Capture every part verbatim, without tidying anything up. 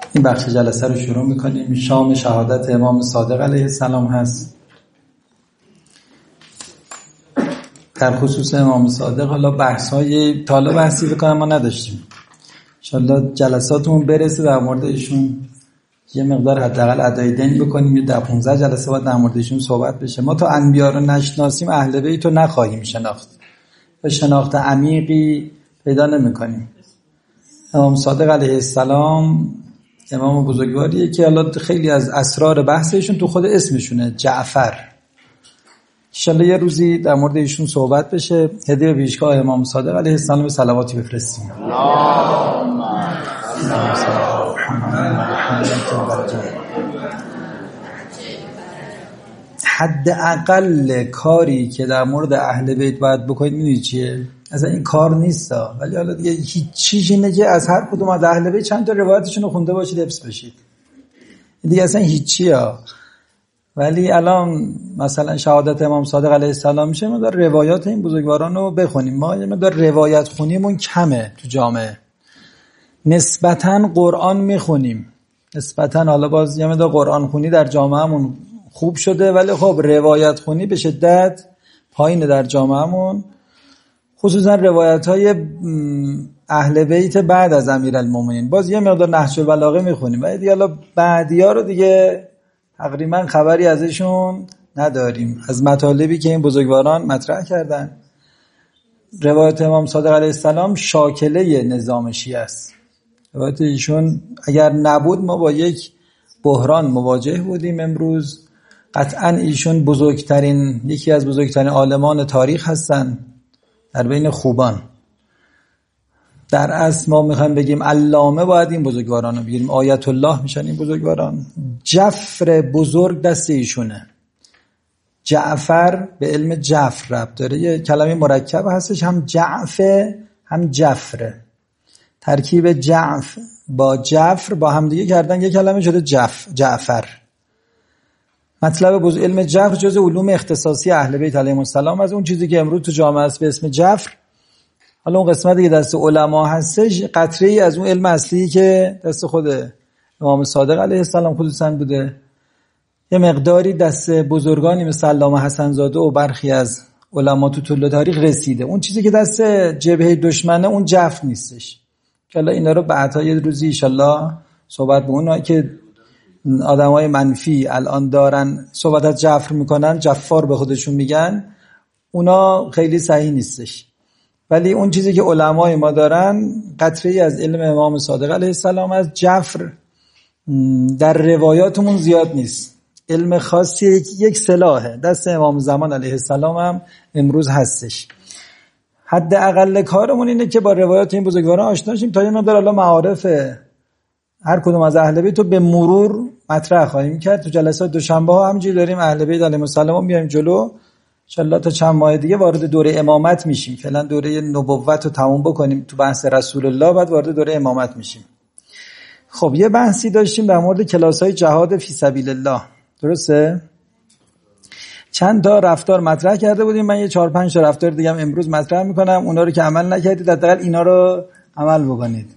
این بخش جلسه رو شروع میکنیم. شام شهادت امام صادق علیه السلام هست. در خصوص امام صادق حالا بحث های تالا بحثی بکنم ما نداشتیم. انشالله جلساتمون برسه در مورد ایشون یه مقدار حداقل ادای دین بکنیم. یه ده پانزده جلسه بعد در مورد ایشون صحبت بشه. ما تا انبیا رو نشناسیم اهل بیت رو نخواهیم شناخت و شناخت عمیقی پیدا نمی‌کنیم. امام صادق علیه السلام امام بزرگواریه که حالا خیلی از اسرار بحثشون تو خود اسمشونه، جعفر. انشالله یه روزی در مورد ایشون صحبت بشه. هدیه پیشگاه امام صادق علیه السلام صلواتی بفرستیم. اللهم حد اقل کاری که در مورد اهل بیت باید بکنید میدونید چیه؟ اصلا این کار نیست ها. ولی حالا دیگه هیچ چیزی اینه که از هر کدوم از اهل بیت چند تا روایتشون رو خونده باشید، حفظ بشید. این دیگه اصلا هیچی ها. ولی الان مثلا شهادت امام صادق علیه السلام میشه ما در روایات این بزرگواران رو بخونیم. ما یه مقدار روایت خونیمون کمه تو جامعه. نسبتاً قرآن میخونیم. نسبتاً حالا باز یه مقدار قرآن خونی در جامعهمون خوب شده، ولی خب روایت خونی به شدت پایینه در جامعهمون، خصوصا روایت های اهل بیت بعد از امیرالمومنین. باز یه مقدار نهج البلاغه میخونیم، ولی دیگه حالا بعدیا رو دیگه تقریبا خبری ازشون نداریم، از مطالبی که این بزرگواران مطرح کردن. روایت امام صادق علیه السلام شاکله نظام شیعه است. روایت ایشون اگر نبود ما با یک بحران مواجه بودیم. امروز قطعا ایشون بزرگترین یکی از بزرگترین عالمان تاریخ هستن در بین خوبان. در اصل ما میخوایم بگیم علامه باید این بزرگواران رو بگیریم، آیت الله میشن این بزرگواران. جفر بزرگ دست ایشونه. جعفر به علم جفر ربط داره، یه کلمه مرکب هستش، هم جعفه هم جفره. ترکیب جعف با جفر با هم دیگه کردن یه کلمه شده جف جعفر. مطلب بزرگ علم جفر جزء علوم اختصاصی اهل بیت علیهم السلام، از اون چیزی که امروز تو جامعه است به اسم جفر. حالا اون قسمتی که دست علما هستش قطره‌ای از اون علم اصلی که دست خود امام صادق علیه السلام خصوصا بوده. یه مقداری دست بزرگانی مثل علامه حسن زاده و برخی از علما تو طول تاریخ رسیده. اون چیزی که دست جبهه دشمنه اون جفر نیستش. که حالا اینا رو بعدا یه روزی ان شاءالله صحبت به اونایی که آدمای منفی الان دارن صحبت از جفر میکنن، جفار به خودشون میگن، اونا خیلی صحیح نیستش. ولی اون چیزی که علمای ما دارن قطره‌ای از علم امام صادق علیه السلام از جفر در روایاتمون زیاد نیست. علم خاصی یک سلاحه دست امام زمان علیه السلام هم امروز هستش. حد اقل کارمون اینه که با روایات این بزرگواران آشنا شیم تا یه مقدار الله معارف هر کدوم از اهل بیت رو به مرور مطرح خواهیم کرد. تو جلسات دوشنبه ها همینجوری داریم اهل بیت علیهم السلام میایم جلو. ان شاءالله تا چند ماه دیگه وارد دوره امامت میشیم. فعلا دوره نبوت رو تموم بکنیم تو بحث رسول الله، بعد وارد دوره امامت میشیم. خب یه بحثی داشتیم در مورد کلاس‌های جهاد فی سبیل الله، درسته؟ چند تا رفتار مطرح کرده بودیم. من یه چهار پنج تا رفتار دیگه هم امروز مطرح میکنم. اونا رو که عمل نکردید حداقل اینا رو عمل بکنید.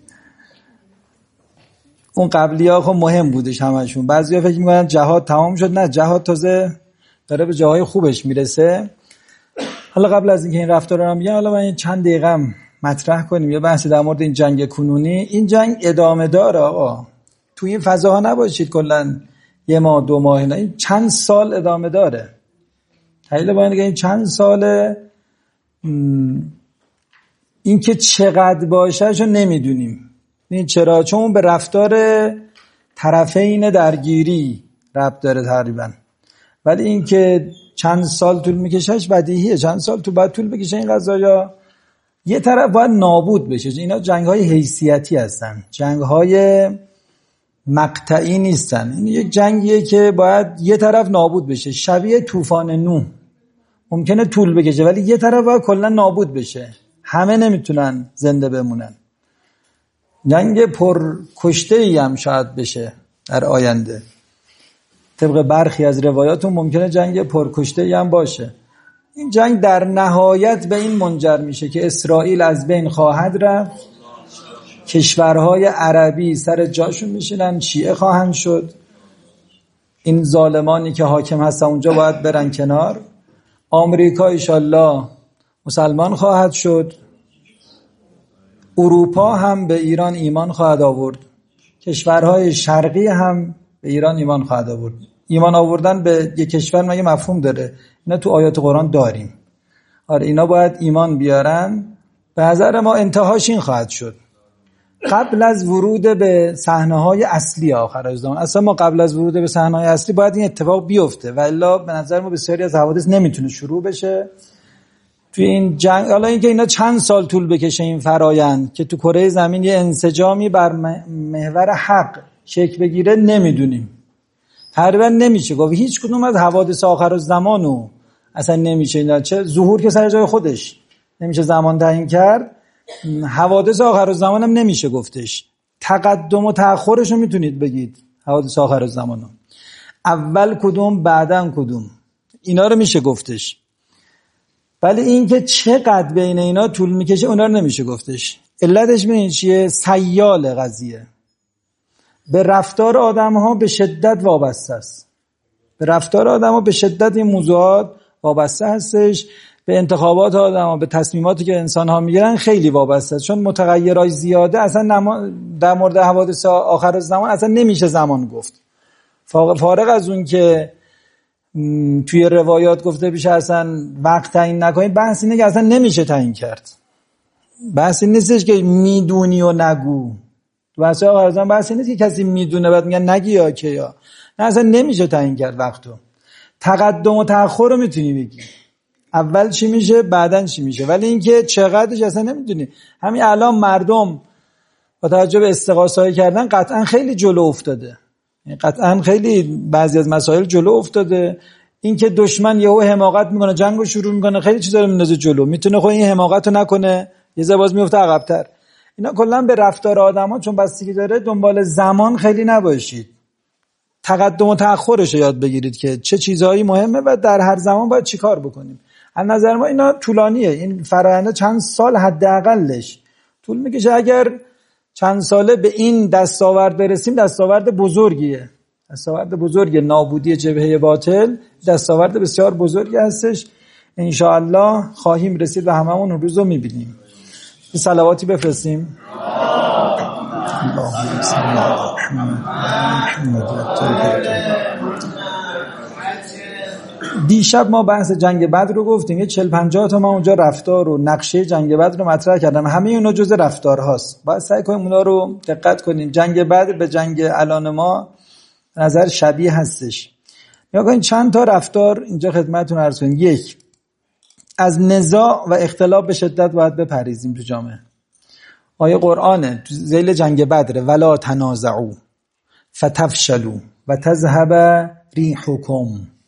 اون قبلی‌ها خب مهم بودش همشون. بعضیا فکر می‌کنن جهاد تمام شد. نه، جهاد تازه داره به جاهای خوبش میرسه. حالا قبل از اینکه این رفتارا رو میگم، حالا من چند دقیقه مطرح کنیم یه بحثی در مورد این جنگ کنونی. این جنگ ادامه داره آقا. تو این فضاها نباشید کلاً یه ماه دو ماه، نه، این چند سال ادامه داره. حالا باید این چند ساله این که چقدر باشه شو نمیدونیم. این چرا؟ چون به رفتار طرفین درگیری ربط داره تقریبا. ولی این که چند سال طول میکشهش بدیهیه. چند سال تو بعد طول بکشه این قضایا. یه طرف باید نابود بشه. اینا جنگ‌های حیثیتی هستن، جنگ‌های مقطعی نیستن. این یک جنگیه که باید یه طرف نابود بشه، شبیه طوفان نوح. ممکنه طول بکشه ولی یه طرف باید کلا نابود بشه. همه نمیتونن زنده بمونن. جنگ پر کشته‌ای هم شاید بشه در آینده. طبق برخی از روایاتون ممکنه جنگ پر کشته‌ای هم باشه. این جنگ در نهایت به این منجر میشه که اسرائیل از بین خواهد رفت کشورهای عربی سر جاشون میشینن، شیعه خواهند شد، این ظالمانی که حاکم هستن اونجا باید برن کنار. آمریکا انشالله مسلمان خواهد شد، اروپا هم به ایران ایمان خواهد آورد، کشورهای شرقی هم به ایران ایمان خواهد آورد. ایمان آوردن به یک کشور مگه مفهوم داره؟ اینا تو آیات قرآن داریم. آره اینا باید ایمان بیارن. به نظر ما انتهاش این خواهد شد قبل از ورود به صحنه‌های اصلی آخر زمان. اصلا ما قبل از ورود به صحنه‌های اصلی باید این اتفاق بیفته و الا به نظر ما بسیاری از حوادث نمیتونه شروع بشه توی این جنگ. حالا اینکه اینا چند سال طول بکشه این فرایند که تو کره زمین یه انسجامی بر محور حق شکل بگیره نمیدونیم، تقریبا نمیشه گفت. هیچ کدوم از حوادث آخر الزمانو اصلا نمیشه اینا، چه ظهور که سر جای خودش نمیشه زمان تعیین کرد، حوادث آخر الزمان هم نمیشه گفتش. تقدم و تأخرش رو میتونید بگید حوادث آخر الزمانو، اول کدوم بعدن کدوم، اینا رو میشه گفتش. ولی این که چقدر بین اینا طول میکشه اونا رو نمیشه گفتش. علتش ببین چیه؟ سیال قضیه به رفتار آدم ها به شدت وابسته است. به رفتار آدم ها به شدت این موضوعات وابسته هستش. به انتخابات آدم ها، به تصمیماتی که انسان ها میگیرن خیلی وابسته است. چون متغیرهای زیاده اصلا در مورد حوادث آخر الزمان اصلا نمیشه زمان گفت. فارغ از اون که توی روایات گفته بشه اصلا وقت تعیین نکنید، بحث اینه که اصلا نمیشه تعیین کرد. بحث این نیستش که میدونی و نگو. بحث آخر الزمان بحث این نیست که کسی میدونه بعد میگن نگی یا که یا نه، اصلا نمیشه تعیین کرد وقتو. تقدم و تأخر رو میتونی بگی، اول چی میشه بعدن چی میشه، ولی اینکه چقدرش اصلا نمیدونی. همین الان مردم با توجه به استغاثه‌ای کردن قطعا خیلی جلو افتاده، قطعا خیلی بعضی از مسائل جلو افتاده. اینکه دشمن یهو حماقت میکنه جنگو شروع میکنه خیلی چیزا رو میندازه جلو، میتونه خود این حماقتو نکنه یه ذره باز میفته عقب‌تر. اینا کلا به رفتار آدما چون بستگی داره، دنبال زمان خیلی نباشید، تقدم و تأخرش یاد بگیرید که چه چیزهایی مهمه و در هر زمان باید چی کار بکنیم. از نظر ما اینا طولانیه، این فرآیند چند سال حداقلش طول میکشه. اگر چند ساله به این دستاورد برسیم دستاورد بزرگیه، دستاورد بزرگیه. نابودی جبهه باطل دستاورد بسیار بزرگی هستش. انشاءالله خواهیم رسید و هممون اون روز رو میبینیم. یه صلواتی بفرستیم. اللهم صل علی محمد. دیشب ما بحث جنگ بدر رو گفتیم، یه چهل پنجاه تا ما اونجا رفتار و نقشه جنگ بدر رو مطرح کردم. همه اونا جزء رفتار هاست، باید سعی کنیم اونا رو دقت کنیم. جنگ بدر به جنگ الان ما نظر شبیه هستش. یا کنیم چند تا رفتار اینجا خدمتتون عرض کنیم. یک، از نزاع و اختلاف به شدت باید بپریزیم تو جامعه. آیه قرآنه تو ذیل جنگ بدر، ولا تنازعوا فتفشلوا و تذهب ریحکم.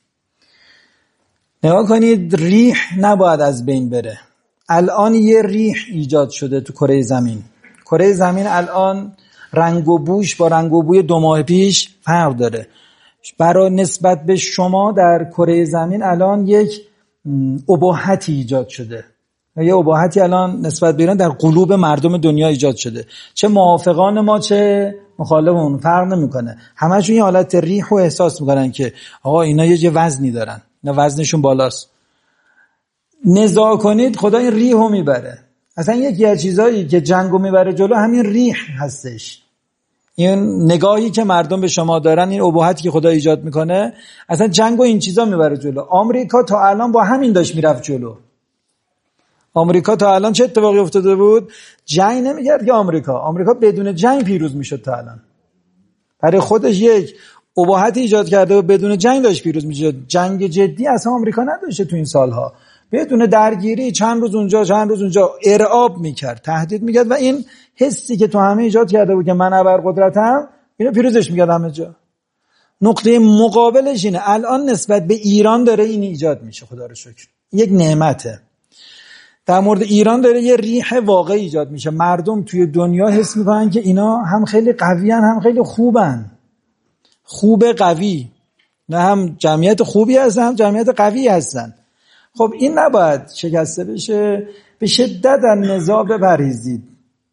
نگاه کنید، ریح نباید از بین بره. الان یه ریح ایجاد شده تو کره زمین. کره زمین الان رنگ و بوش با رنگ و بوی دو ماه پیش فرق داره. برای نسبت به شما در کره زمین الان یک اباحتی ایجاد شده. یه اباحتی الان نسبت به ایران در قلوب مردم دنیا ایجاد شده. چه موافقان ما چه مخالفمون فرق نمیکنه، همشون یه حالت ریح و احساس میکنن که آقا اینا یه وزنی دارن، اینا وزنشون بالاست. نزاع کنید خدا این ریحو میبره. اصلا یکی از چیزایی که جنگو میبره جلو همین ریح هستش. این نگاهی که مردم به شما دارن، این اباحتی که خدا ایجاد میکنه، اصلا جنگو این چیزا میبره جلو. آمریکا تا الان با همین داشت میرفت جلو. آمریکا تا الان چه اتفاقی افتاده بود؟ جنگ نمیکرد که آمریکا آمریکا بدون جنگ پیروز میشد. تا الان برای خودش یک اباحتی ایجاد کرده و بدون جنگ داشت پیروز میشد. جنگ جدی اصلا آمریکا نداشته تو این سالها. بدون درگیری چند روز اونجا چند روز اونجا ارعاب میکرد، تهدید میکرد و این حسی که تو همه ایجاد کرده بود که من ابرقدرتم، اینو پیروزش میکرد همه جا. نقطه مقابلش اینه الان نسبت به ایران داره این ایجاد میشه. خدا رو شکر یک نعمته. در مورد ایران داره یه ریح واقعی ایجاد میشه. مردم توی دنیا حس میکنن که اینا هم خیلی قویان هم خیلی خوبن. خوب قوی، نه هم جمعیت خوبی هستن هم جمعیت قوی هستن. خب این نباید شکسته بشه. به شدت در نزاع بپریزید.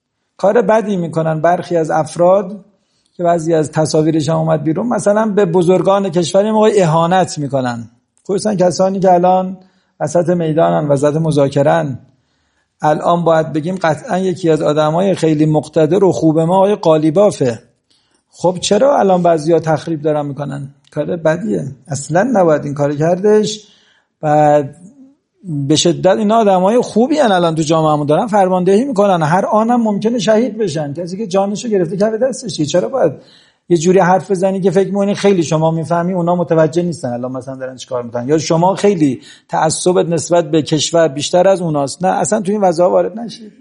کار بدی میکنن برخی از افراد که بعضی از تصاویرش هم اومد بیرون، مثلا به بزرگان کشور موقع اهانت میکنن، خصوصا کسانی که الان وسط میدانن، وسط مذاکرن. الان باید بگیم قطعا یکی از آدمای خیلی مقتدر و خوب ما آقای قالیبافه. خب چرا الان بعضیا تخریب دارن میکنن؟ کار بدیه، اصلا نباید این کار کردش. بعد به شدت اینا آدمای خوبی ان الان تو جامعهمون دارن فرماندهی میکنن، هر آنم ممکنه شهید بشن، کسی که جانشو گرفته کف دستش. چرا باید یه جوری حرف بزنی که فکر می‌کنی خیلی شما میفهمی، اونا متوجه نیستن الان مثلا دارن چیکار میکنن، یا شما خیلی تعصبت نسبت به کشور بیشتر از اوناست؟ نه، اصلا تو این وضعا وارد نشید.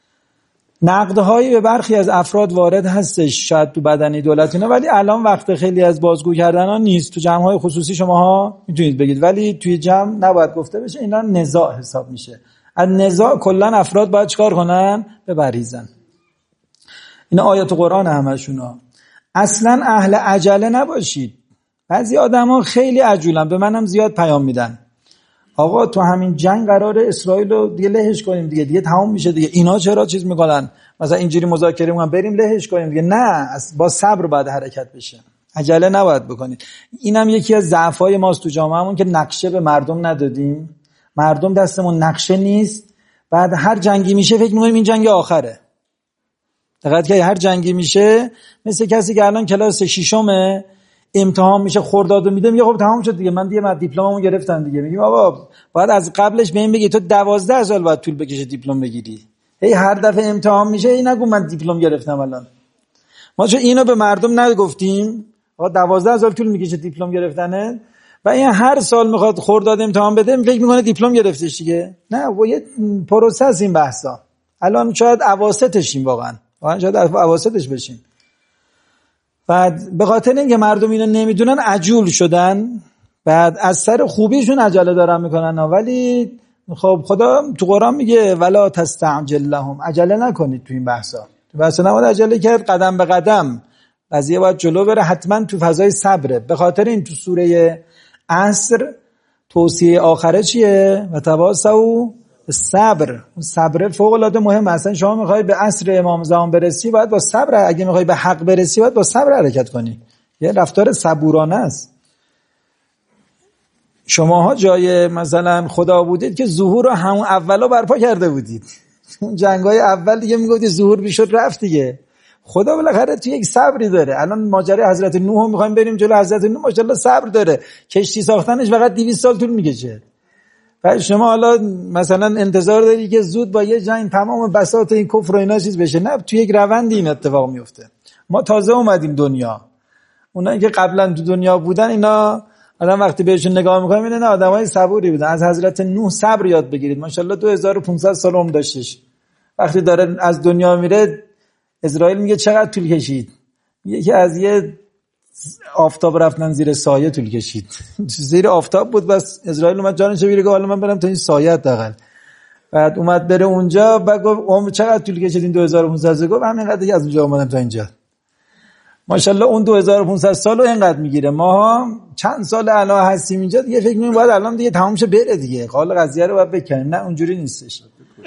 نقدهایی به برخی از افراد وارد هستش شاید تو بدنی دولت اینا، ولی الان وقت خیلی از بازگو کردن ها نیست. تو جمع‌های خصوصی شماها میتونید بگید، ولی توی جمع نباید گفته بشه. اینا نزاع حساب میشه. از نزاع کلا افراد باید چیکار کنن؟ بپرهیزن. اینا آیات قرآن همشونا. اصلا اهل عجله نباشید. بعضی آدما خیلی عجولن، به منم زیاد پیام میدن آقا تو همین جنگ قرار اسرائیل رو دیگه لهش کنیم، دیگه دیگه تمام میشه دیگه، اینا چرا چیز میکنن مثلا اینجوری مذاکره میکنن بریم لهش کنیم دیگه؟ نه، با صبر باید حرکت بشه، عجله نباید بکنید. اینم یکی از ضعف‌های ماست تو جامعهمون که نقشه به مردم ندادیم. مردم دستمون نقشه نیست، بعد هر جنگی میشه فکر میکنیم این جنگ آخره. دقیقاً که هر جنگی میشه مثل کسی که الان کلاس ششمه امتحان میشه خردادو میده میگه خب تمام شد دیگه، من دیگه من دیپلممو گرفتم دیگه. میگیم بابا باید از قبلش به این بگی تو دوازده سال باید طول بکشه دیپلم بگیری. هی هر دفعه امتحان میشه ای نگو من دیپلم گرفتم الان. ما چون اینو به مردم نگفتیم آقا دوازده سال طول میکشه دیپلم گرفتنه و این هر سال میخواد خرداد امتحان بده فکر میکنه دیپلم گرفتش دیگه. نه، و یه پروسه از این بحثا. الان شاید اواسطشیم، واقعا واقعا شاید اواسطش بشیم. بعد به خاطر اینکه مردم اینو نمیدونن عجول شدن، بعد از سر خوبیشون عجله دارن میکنن. ولی خب خدا تو قرآن میگه ولا تستعجل لهم، عجله نکنید تو این بحثا. تو بحثا نباید عجله کرد، قدم به قدم قضیه باید جلو بره، حتما تو فضای صبره. به خاطر این تو سوره عصر توصیه آخره چیه؟ و تواصوا صبر. صبر فوق العاده مهمه. اصلا شما میخوای به عصر امام زمان برسی باید با صبر، اگه میخوای به حق برسی باید با صبر حرکت کنی. یه رفتار صبورانه است. شماها جای مثلا خدا بودید که ظهور رو همون اولا برپا کرده بودید. جنگای اول دیگه میگفتید ظهور بیشد رفت دیگه. خدا بالاخره تو یک صبری داره. الان ماجرای حضرت نوح میخوایم بریم جلو. حضرت نوح ماشاءالله صبر داره، کشتی ساختنش فقط دویست سال طول میکشه. و شما حالا مثلا انتظار داری که زود با یه جنگ تمام بساط این کفر و اینا چیز بشه؟ نه، تو یک روندی این اتفاق میفته. ما تازه اومدیم دنیا. اونایی که قبلا تو دنیا بودن اینا آدم وقتی بهشون نگاه میکنه میبینه آدمای صبوری بودن. از حضرت نوح صبر یاد بگیرید. ماشاءالله دو هزار و پانصد سال عمر داشتش. وقتی داره از دنیا میره اسرائیل میگه چقدر طول کشید؟ میگه که از یه آفتاب رفتن زیر سایه طول کشید. زیر آفتاب بود بس اسرائیل اومد جانش بگیره که حالا من برم تا این سایه حداقل. بعد اومد بره اونجا بعد گفت عمر چقدر طول کشید؟ این دو هزار و پانصد گفت همینقدر که از اونجا اومدم تا اینجا. ماشاءالله اون دو هزار و پانصد سالو اینقدر میگیره. ما چند سال الان هستیم اینجا دیگه فکر می‌کنیم باید الان دیگه تمام شه بره دیگه. حالا قضیه رو باید بکنیم. نه اونجوری نیستش.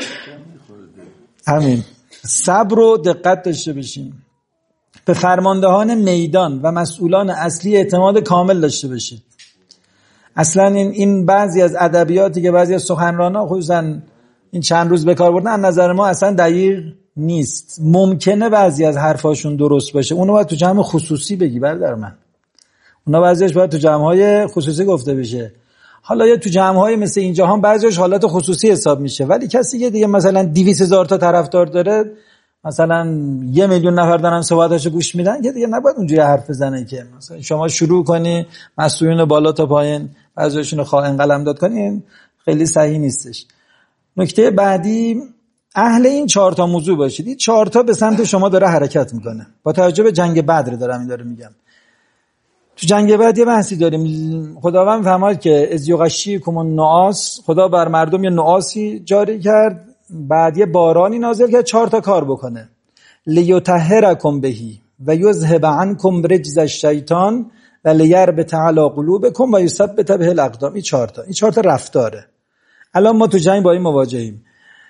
همین صبر و دقت داشته باشیم. به فرماندهان میدان و مسئولان اصلی اعتماد کامل داشته باشید. اصلا این این بعضی از ادبیاتی که بعضی از سخنران‌ها خصوصا این چند روز به کار بردن از نظر ما اصلا دقیق نیست. ممکنه بعضی از حرفاشون درست باشه، اونو باید تو جمع خصوصی بگی برادر من. اونا بعضیش باید تو جمع‌های خصوصی گفته بشه. حالا یا تو جمع‌های مثل اینجا هم بعضیش حالت خصوصی حساب میشه، ولی کسی که دیگه مثلا دویست هزار تا طرفدار داره، مثلا یه میلیون نفر دارن صحبتاشو گوش میدن، که دیگه نباید اونجوری حرف بزنه که مثلا شما شروع کنی مسئولین بالا تا پایین بعضیشون رو خائن قلمداد کنین. خیلی صحیح نیستش. نکته بعدی، اهل این چهار تا موضوع باشید. این چهار تا به سمت شما داره حرکت میکنه. با توجه به جنگ بدر دارم این داره میگم. تو جنگ بدر یه بحثی داریم. خداوند فرمود که از یغشیکم النعاس، خدا بر مردم یه نعاسی جاری کرد، بعد یه بارانی نازل کرد چهار تا کار بکنه. لیطهرکم بهی و یذهب عنکم رجز الشیطان و لیربط علی قلوبکم و یثبت به الاقدام. این چهار تا این چهار تا رفتاره. الان ما تو جنگ با این مواجهیم.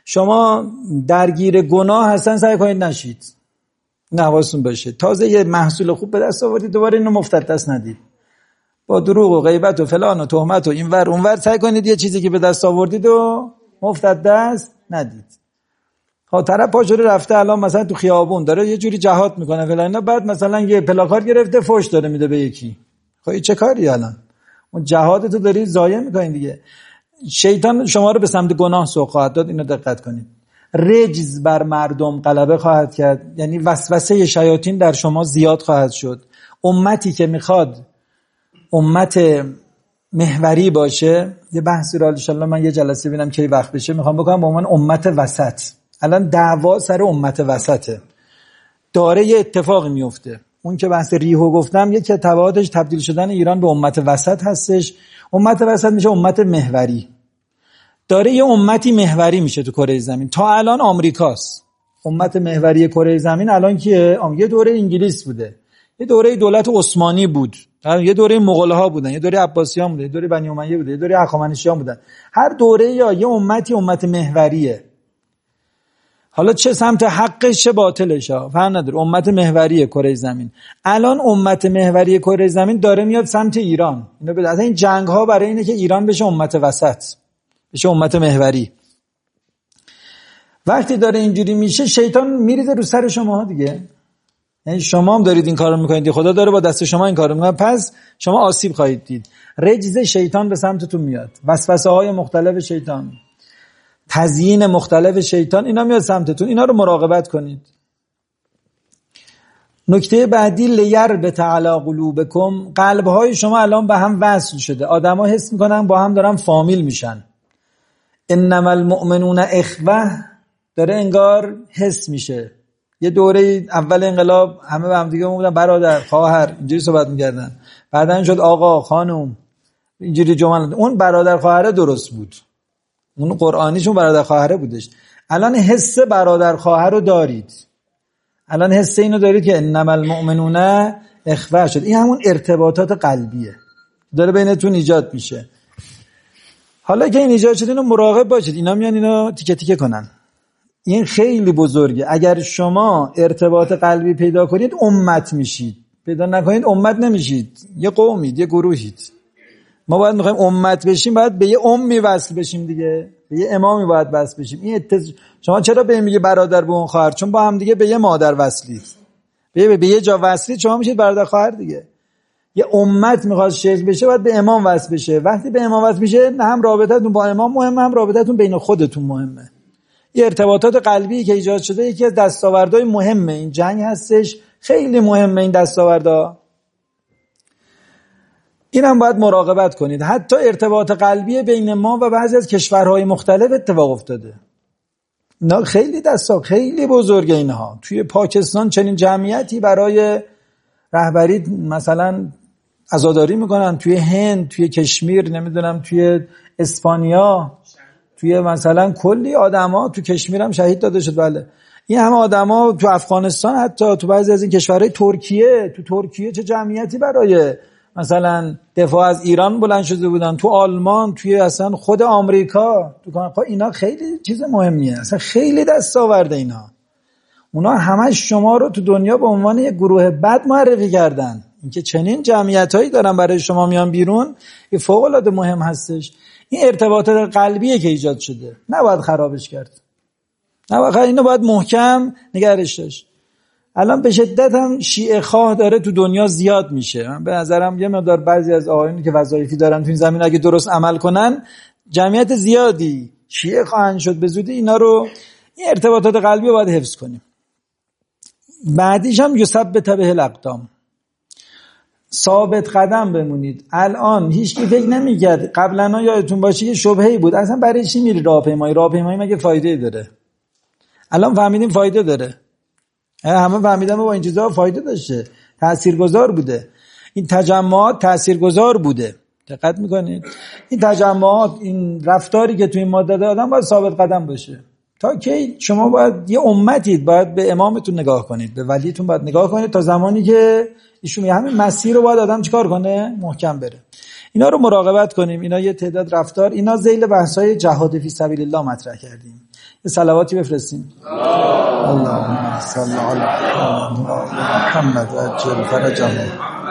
شما درگیر گناه هستن سعی کنید نشید، نه حواستون باشه. تازه یه محصول خوب به دست آوردید دوباره اینو مفتت دست ندید، با دروغ و غیبت و فلان و تهمت و اینور اونور سعی کنید یه چیزی که به دست آوردید و مفتت دست ندید. ها طرف پاشوره رفته الان مثلا تو خیابون داره یه جوری جهاد میکنه فلان، بعد مثلا یه پلاکارد گرفته فوش داره میده به یکی، خب چه کاری الان؟ اون جهادتو داری ضایع میکنین دیگه. شیطان شما رو به سمت گناه سوق خواهد داد، اینو دقت کنید. رجز بر مردم غلبه خواهد کرد، یعنی وسوسه شیاطین در شما زیاد خواهد شد. امتی که میخواد امت محوری باشه، یه بحثی رو ان شاء الله من یه جلسه ببینم کی وقت بشه میخوام بکنم با عنوان امت وسط. الان دعوا سر امت وسطه، داره یه اتفاقی میفته. اون که بحث ریحو گفتم یکی تبعاتش تبدیل شدن ایران به امت وسط هستش. امت وسط میشه امت محوری، داره یه امتی محوری میشه تو کره زمین. تا الان آمریکاست امت محوری کره زمین، الان کیه؟ یه دوره انگلیس بوده، یه دوره دولت عثمانی بود، یه دوره مغول‌ها بودن، یه دوره عباسیان بوده، یه دوره بنی امیه بوده، یه دوره هخامنشیان بودن. هر دوره یا یه امتی امت محوریه. حالا چه سمت حقش چه باطلش ها فهم نداره، امت محوری کره زمین. الان امت محوری کره زمین داره میاد سمت ایران. اینو بده. این جنگ ها برای اینه که ایران بشه امت وسط، بشه امت محوری. وقتی داره اینجوری میشه شیطان میریزه رو سر شما دیگه. یعنی شما هم دارید این کارو میکنید، خدا داره با دست شما این کارو میکنه، پس شما آسیب خواهید دید. رجز شیطان به سمتتون میاد، وسوسه های مختلف شیطان، تزیین مختلف شیطان، اینا میاد سمتتون. اینا رو مراقبت کنید. نکته بعدی لیربط علی قلوبکم، قلب‌های شما الان به هم وصل شده، آدما حس میکنن با هم دارن فامیل میشن. انما المؤمنون اخوه، داره انگار حس میشه. یه دوره اول انقلاب همه به هم دیگه بودن برادر خواهر اینجوری صحبت میکردن، بعدن شد آقا خانم اینجوری جمله. اون برادر خواهره درست بود، اون قرآنیشون برادر خواهره بودش. الان حس برادر خواهر رو دارید، الان حس اینو دارید که انما المؤمنون اخوه شد. این همون ارتباطات قلبیه داره بینتون ایجاد میشه. حالا که این ایجاد شد اینو مراقب باشید، اینا میان اینو تیکه تیکه کنن. این خیلی بزرگه. اگر شما ارتباط قلبی پیدا کنید امت میشید، پیدا نکنید امت نمیشید، یه قومید، یه گروهید. ما باید میخوایم امت بشیم، باید به یه امی وصل بشیم دیگه، به یه امامی باید وصل بشیم. این اتز... شما چرا به این میگه برادر به اون خواهر؟ چون با هم دیگه به یه مادر وصلید، به به یه جا وصلید، شما میشید برادر خواهر دیگه. یه امت میخواد شکل بشه باید به امام وصل بشه. وقتی به امام وصل میشه نه هم رابطتون با امام مهمه، هم رابطتون بین خودتون مهمه. یه ارتباطات قلبی که ایجاد شده یکی از دستاوردهای مهمه این جنگ هستش، خیلی مهمه این دستاوردا. این هم باید مراقبت کنید. حتی ارتباط قلبی بین ما و بعضی از کشورهای مختلف اتفاق افتاده. اینا خیلی دستا خیلی بزرگه. اینها توی پاکستان چنین جمعیتی برای رهبری مثلا عزاداری میکنن، توی هند، توی کشمیر، نمیدونم توی اسپانیا، توی مثلا کلی آدما تو کشمیر هم شهید داده شد. بله این همه آدما تو افغانستان، حتی تو بعضی از این کشورهای ترکیه، تو ترکیه چه جمعیتی برای مثلا دفاع از ایران بلند شده بودن، تو آلمان، توی اصلا خود آمریکا، تو کانادا. اینا خیلی چیز مهمیه، اصلا خیلی دستاورده اینا. اونا همش شما رو تو دنیا به عنوان یک گروه بد معرفی کردن. اینکه چنین جمعیتایی دارن برای شما میان بیرون، این فوق العاده مهم هستش. این ارتباطات قلبیه که ایجاد شده، نباید خرابش کرد، نباید، اینو باید محکم نگرش داشت. الان به شدت هم شیعه خواه داره تو دنیا زیاد میشه. من به نظرم یه مقدار بعضی از آقایونی که وظایفی دارن تو این زمین اگه درست عمل کنن، جمعیت زیادی شیعه خواهند شد به زودی. اینا رو، این ارتباطات قلبی رو باید حفظ کنیم. بعدیش هم یثبت به الاقدام، ثابت قدم بمونید. الان هیچ کی فکر نمی‌کرد، قبلا یادتون باشه یه شبهه‌ای بود، اصلا برای چی میری راهپیمایی؟ راهپیمایی مگه فایده داره؟ الان فهمیدیم فایده داره. همه فهمیدن با این چیزا فایده داشته، تاثیرگذار بوده. این تجمعات تاثیرگذار بوده. دقت میکنید؟ این تجمعات، این رفتاری که توی این ماده دادن باید ثابت قدم باشه. تا کی شما باید یه امتید، باید به امامتون نگاه کنید، به ولیتون باید نگاه کنید تا زمانی که ایشون همین مسیر رو باید آدم چیکار کنه؟ محکم بره. اینا رو مراقبت کنیم. اینا یه تعداد رفتار، اینا ذیل بحث‌های جهاد فی سبیل الله مطرح کردیم. صلواتی بفرستیم. اللهم صل علی محمد و عجل فرجهم.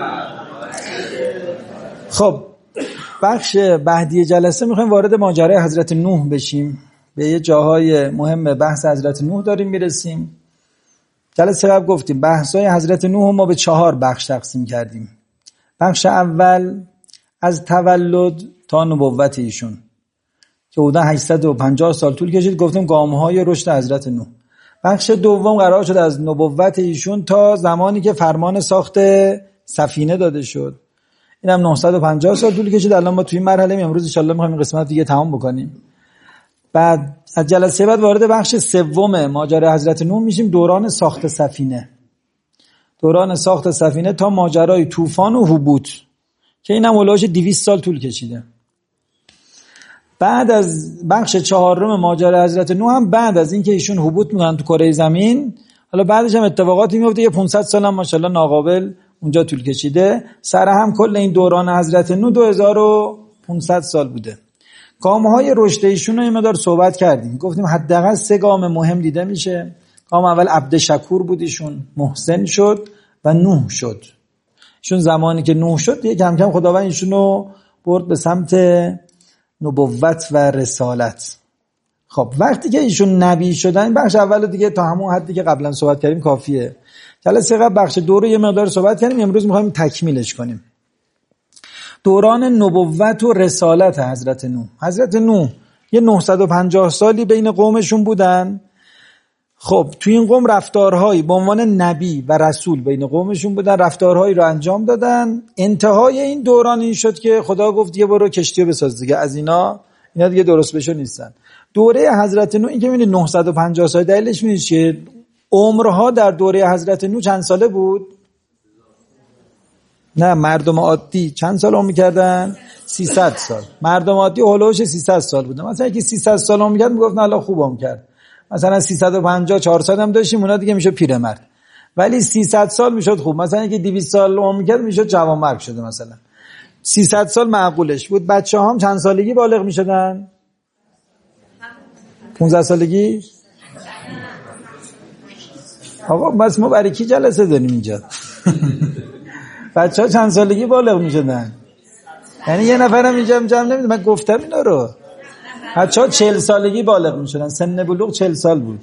خب بخش بعدی جلسه میخوایم وارد ماجرای حضرت نوح بشیم. به یه جاهای مهم بحث حضرت نوح داریم میرسیم. جلسه قبل گفتیم بحثای حضرت نوح ما به چهار بخش تقسیم کردیم. بخش اول از تولد تا نبوت ایشون که حدود هشتصد و پنجاه سال طول کشید، گفتیم گام‌های رشد حضرت نوح. بخش دوم قرار شد از نبوت ایشون تا زمانی که فرمان ساخت سفینه داده شد، اینم نهصد و پنجاه سال طول کشید. الان ما توی این مرحله امروز ان شاء الله می‌خوایم این قسمت دیگه تمام بکنیم. بعد از جلسه بعد وارد بخش سوم ماجرای حضرت نوح میشیم، دوران ساخت سفینه. دوران ساخت سفینه تا ماجرای طوفان و هبوط که اینم اولش دویست سال طول کشیده. بعد از بخش چهارم ماجرای حضرت نوح هم بعد از اینکه ایشون هبوط میکنن تو کره زمین، حالا بعدش هم اتفاقاتی میفته، یه پانصد سال هم ماشاءالله ناقابل اونجا طول کشیده. سر هم کل این دوران حضرت نوح دو هزار و پانصد سال بوده. گام‌های رشد ایشون رو یه مقدار صحبت کردیم، گفتیم حداقل سه گام مهم دیده میشه. گام اول عبد شکور بود، ایشون محسن شد و نوح شد. ایشون زمانی که نوح شد دیگه کم کم خداوند ایشون رو برد به سمت نبوت و رسالت. خب وقتی که ایشون نبی شدن، بخش اول دیگه تا همون حدی که قبلا صحبت کردیم کافیه. جلسه قبل بخش دو رو یه مقدار صحبت کردیم، امروز می‌خوایم تکمیلش کنیم. دوران نبوت و رسالت حضرت نوح. حضرت نوح یه نهصد و پنجاه سالی بین قومشون بودن. خب توی این قوم رفتارهایی به عنوان نبی و رسول بین قومشون بودن، رفتارهایی رو انجام دادن. انتهای این دوران این شد که خدا گفت یه برو کشتی بساز دیگه، از اینا اینا دیگه درست بشو نیستن. دوره حضرت نوح این که می‌بینید نهصد و پنجاه سال، دلیلش میشه که عمرها در دوره حضرت نوح چند ساله بود؟ نه مردم عادی چند سال عمر می‌کردن؟ سیصد سال. مردم عادی هولوش سیصد سال بودن. مثلا اگه سیصد سال عمر می‌کرد میگفتن الله خوب عمر کرد. مثلا سیصد و پنجاه چهارصد هم داشتیم، اونا دیگه میشه پیرمرد. ولی سیصد سال میشد خوب. مثلا اگه دویست سال عمر می‌کرد میشد جوانمرد شده. مثلا سیصد سال معقولش بود. بچه‌ها هم چند سالگی بالغ میشدن؟ پانزده سالگی؟ آقا بس ما برای کی جلسه داریم اینجا؟ بچه‌ها چند سالگی بالغ میشدن؟ یعنی یه نفرم اینجا جمع نمیده. من گفتم اینا رو. بچه‌ها چهل سالگی بالغ میشدن. سن بلوغ چهل سال بود.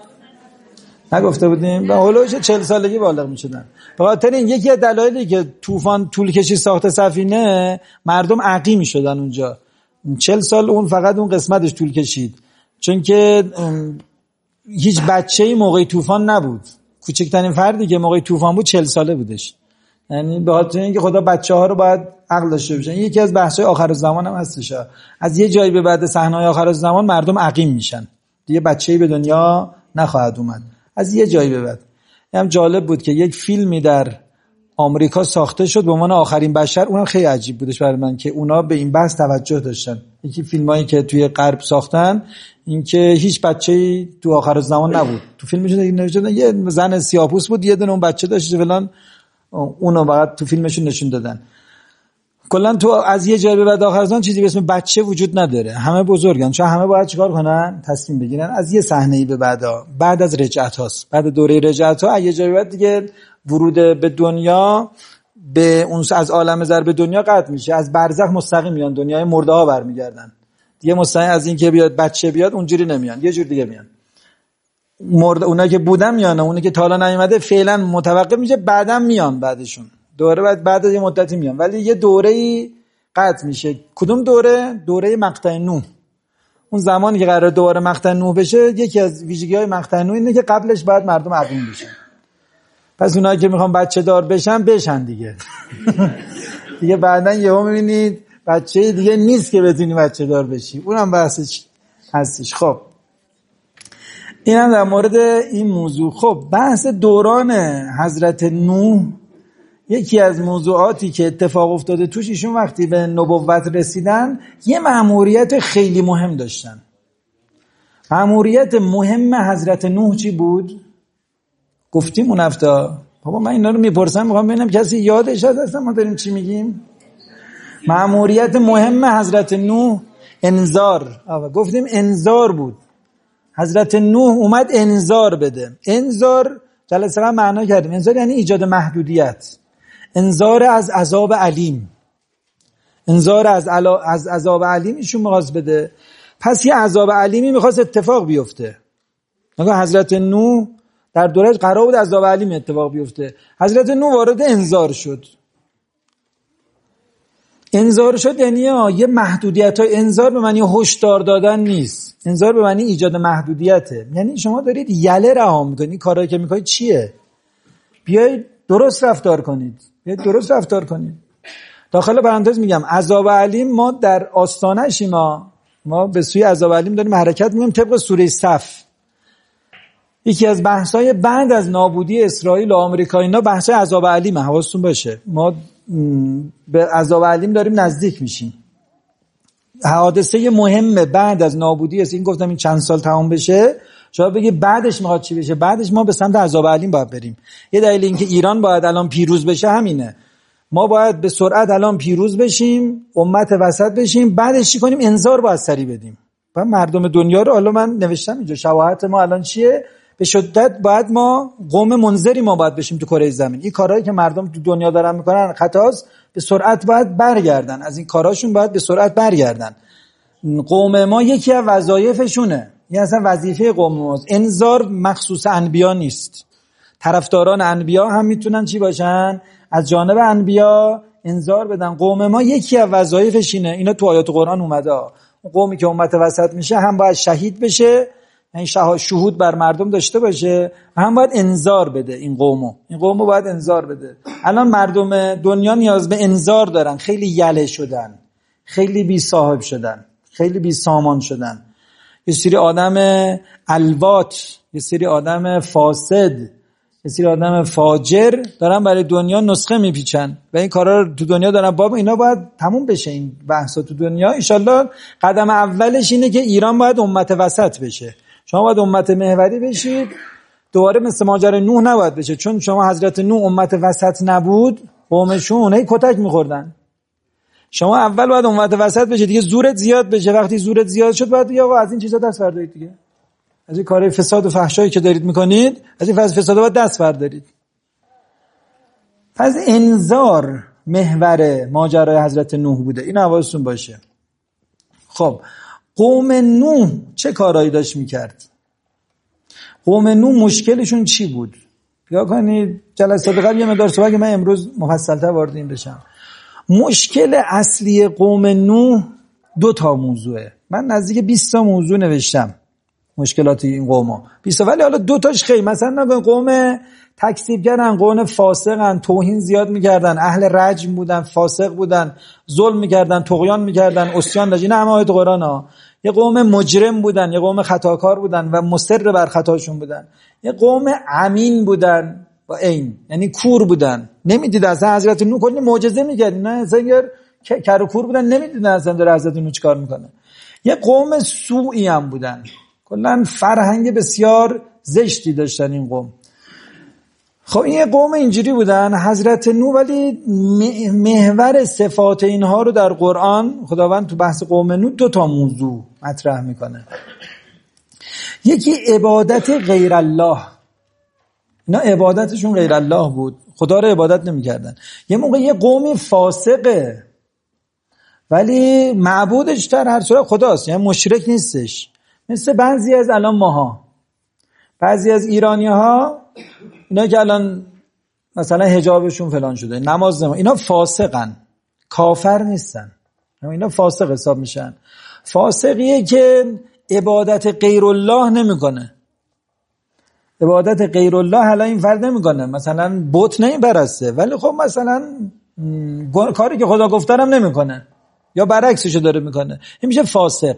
نگفته بودیم؟ به هولوش چهل سالگی بالغ میشدن. به خاطر این یکی از دلایلی که طوفان طول کشید ساخت سفینه، مردم عقیم میشدن اونجا. چهل سال اون فقط اون قسمتش طول کشید. چون که هیچ بچه‌ای موقع طوفان نبود. کوچکترین فردی که موقع طوفان بود چهل ساله بودش. یعنی به خاطر اینکه خدا بچه‌ها رو باید عقل داشته باشن. یکی از بحث‌های آخرالزمان هم هستش. از یه جایی به بعد صحنه‌های آخرالزمان مردم عقیم میشن. دیگه بچه‌ای به دنیا نخواهد اومد. از یه جایی به بعد. هم جالب بود که یک فیلمی در آمریکا ساخته شد به عنوان آخرین بشر. اونم خیلی عجیب بودش برای من که اونا به این بحث توجه داشتن. یکی فیلمایی که توی غرب ساختن، این که هیچ بچه‌ای تو آخرالزمان نبود. تو فیلمشون نوشتن یه زن سیاه‌پوست بود، یه دونه اون بچه داشت فلان، اونو فقط تو فیلمشون نشون دادن. کلا تو از یه جای به بعد آخرالزمان چیزی به اسم بچه وجود نداره. همه بزرگن، چون همه باید چیکار کنن؟ تصمیم بگیرن. از یه صحنه‌ای به بعدا، بعد از رجعت هاست. بعد دوره رجعت ها از یه جای بعد دیگه ورود به دنیا به اون از عالم زر به دنیا قطع میشه. از برزخ مستقیم میان دنیای مرده ها برمیگردن. دیگه مستقیم از این که بیاد بچه بیاد اونجوری نمیان، یه جور دیگه میان. مرده اونایی که بودن میان، اونایی که تا حالا نیومده فعلا متوقف میشه، بعداً میان بعدشون. دوره بعد بعد از یه مدتی میان، ولی یه دوره‌ای قطع میشه. کدوم دوره؟ دوره مقطع نوح. اون زمانی که قرار دوباره مقطع نوح بشه، یکی از ویژگی‌های مقطع نوح اینه که قبلش باید مردم عقیم بشن. پس اونایی که میخوان بچه دار بشن بشن دیگه. دیگه بعدن یهو میبینید بچه دیگه نیست که بتونی بچه دار بشی. اونم بحثش هستش. خب اینم در مورد این موضوع. خب بحث دوران حضرت نوح یکی از موضوعاتی که اتفاق افتاده توش، ایشون وقتی به نبوت رسیدن یه مأموریت خیلی مهم داشتن. مأموریت مهم حضرت نوح چی بود؟ گفتیم اون هفته. بابا من اینا رو میپرسم میخوام ببینم کسی یادش هست اصلا ما داریم چی میگیم. مأموریت مهم حضرت نوح انذار. آقا گفتیم انذار بود. حضرت نوح اومد انذار بده. انذار جلسه قبل معنا کردیم، انذار یعنی ایجاد محدودیت، انذار از عذاب علیم، انذار از علا... از عذاب علیم ایشون می‌خواست بده. پس یه عذاب علیمی می‌خواست اتفاق بیفته. نگاه حضرت نوح در دورش قرار بود عذاب علیم اتفاق بیفته، حضرت نوح وارد انذار شد. انذار شد یعنی یه محدودیت‌های، انذار به معنی هشدار دادن نیست، انذار به معنی ایجاد محدودیته. یعنی شما دارید یله رها می‌کنید، کارایی که می‌کنید چیه؟ بیایید درست رفتار کنید، بیایید درست رفتار کنید. داخل پرانتز میگم عذاب علیم ما در آستانه‌شیم، ما ما به سوی عذاب علیم داریم حرکت می‌کنیم طبق سوره صف. یکی از بحث‌های بعد از نابودی اسرائیل و آمریکا اینا بحث عذاب علیم، حواستون باشه ما به عذاب علیم داریم نزدیک میشیم. حادثه مهمه بعد از نابودی است، این گفتم این چند سال تمام بشه، شما بگی بعدش میخواد چی بشه؟ بعدش ما به سمت عذاب علیم باید بریم. یه دلیل این که ایران باید الان پیروز بشه همینه، ما باید به سرعت الان پیروز بشیم، امت وسط بشیم، بعدش چی کنیم؟ انذار باید سریع بدیم. بعد مردم دنیا رو، حالا من نوشتم اینجا شواهد ما الان چیه، به شدت باید ما قوم منذری ما باید بشیم تو کره زمین. این کارهایی که مردم تو دنیا دارن میکنن خطاست، به سرعت باید برگردن از این کاراشون، باید به سرعت برگردن. قوم ما یکی از وظایفشونه، این اصلا وظیفه قوم ماست. انذار مخصوص انبیا نیست، طرفداران انبیا هم میتونن چی باشن؟ از جانب انبیا انذار بدن. قوم ما یکی از وظایفش اینه، اینا تو آیات قرآن اومده. قومی که امت وسط میشه هم باید شهید بشه، این شهود بر مردم داشته باشه، هم باید انذار بده. این قومو این قومو باید انذار بده. الان مردم دنیا نیاز به انذار دارن، خیلی یله شدن، خیلی بی صاحب شدن، خیلی بی سامان شدن. یه سری آدم الوات، یه سری آدم فاسد، یه سری آدم فاجر دارن برای دنیا نسخه میپیچن و این کارا رو تو دنیا دارن. بابا اینا باید تموم بشه، این بحثا تو دنیا. ان شاءالله قدم اولش اینه که ایران باید امت وسط بشه، شما باید امت محوری بشید. دوباره مثل ماجرای نوح نباید بشه، چون شما حضرت نوح امت وسط نبود، قومشون هی کتک میخوردن. شما اول باید امت وسط بشه، دیگه زورت زیاد بشه. وقتی زورت زیاد شد باید دیگه آقا از این چیزا دست بردارید دیگه، از این کارهای فساد و فحشایی که دارید میکنید، از این فساد باید دست بردارید. پس انذار محور ماجرای حضرت نوح بوده، این حواستون باشه. خب قوم نوح چه کارهایی داشت میکرد؟ قوم نوح مشکلشون چی بود؟ یا کنید جلسات قبل یه مقدار صحبت که من امروز مفصل‌تر وارد این بشم. مشکل اصلی قوم نوح دو تا موضوعه. من نزدیک بیست تا موضوع نوشتم مشکلات این قوما، بیست تا، ولی حالا دو تاش خیلی مثلا نگن قوم تکذیبگرن، قوم فاسقن، توهین زیاد میکردن، اهل رجم بودن، فاسق بودن، ظلم میکردن، طغیان میکردن، عصیان داشتن. این همه آیات قرآن ها. یه قوم مجرم بودن، یه قوم خطاکار بودن و مصر بر خطاشون بودن. یه قوم امین بودن و عین، یعنی کور بودن، نمیدید اصلا حضرت نوح کلی معجزه میکرد، نه اصلا کر و کور بودن، نمیدید اصلا داره حضرت نوح چیکار میکنه. یه قوم سوئی هم بودن، کلا فرهنگ بسیار زشتی داشتن این قوم. خب این قوم اینجوری بودن. حضرت نوح ولی محور صفات اینها رو در قرآن خداوند تو بحث قوم نوح دو تا موضوع مطرح میکنه. یکی عبادت غیر الله، اینا عبادتشون غیر الله بود، خدا رو عبادت نمیکردن. یه موقع یه قومی فاسقه ولی معبودش در هر صورت خداست، یعنی مشرک نیستش. مثل بعضی از الان ماها، بعضی از ایرانی ها، اینا که الان مثلا حجابشون فلان شده، نماز نماز، اینا فاسقن، کافر نیستن، اینا فاسق حساب میشن. فاسقیه که عبادت غیر الله نمیکنه. عبادت غیر الله حالا این فرد نمیکنه، مثلا بت نمیپرسته، ولی خب مثلا کاری که خدا گفته هم نمیکنه یا برعکسشو داره میکنه، این میشه فاسق.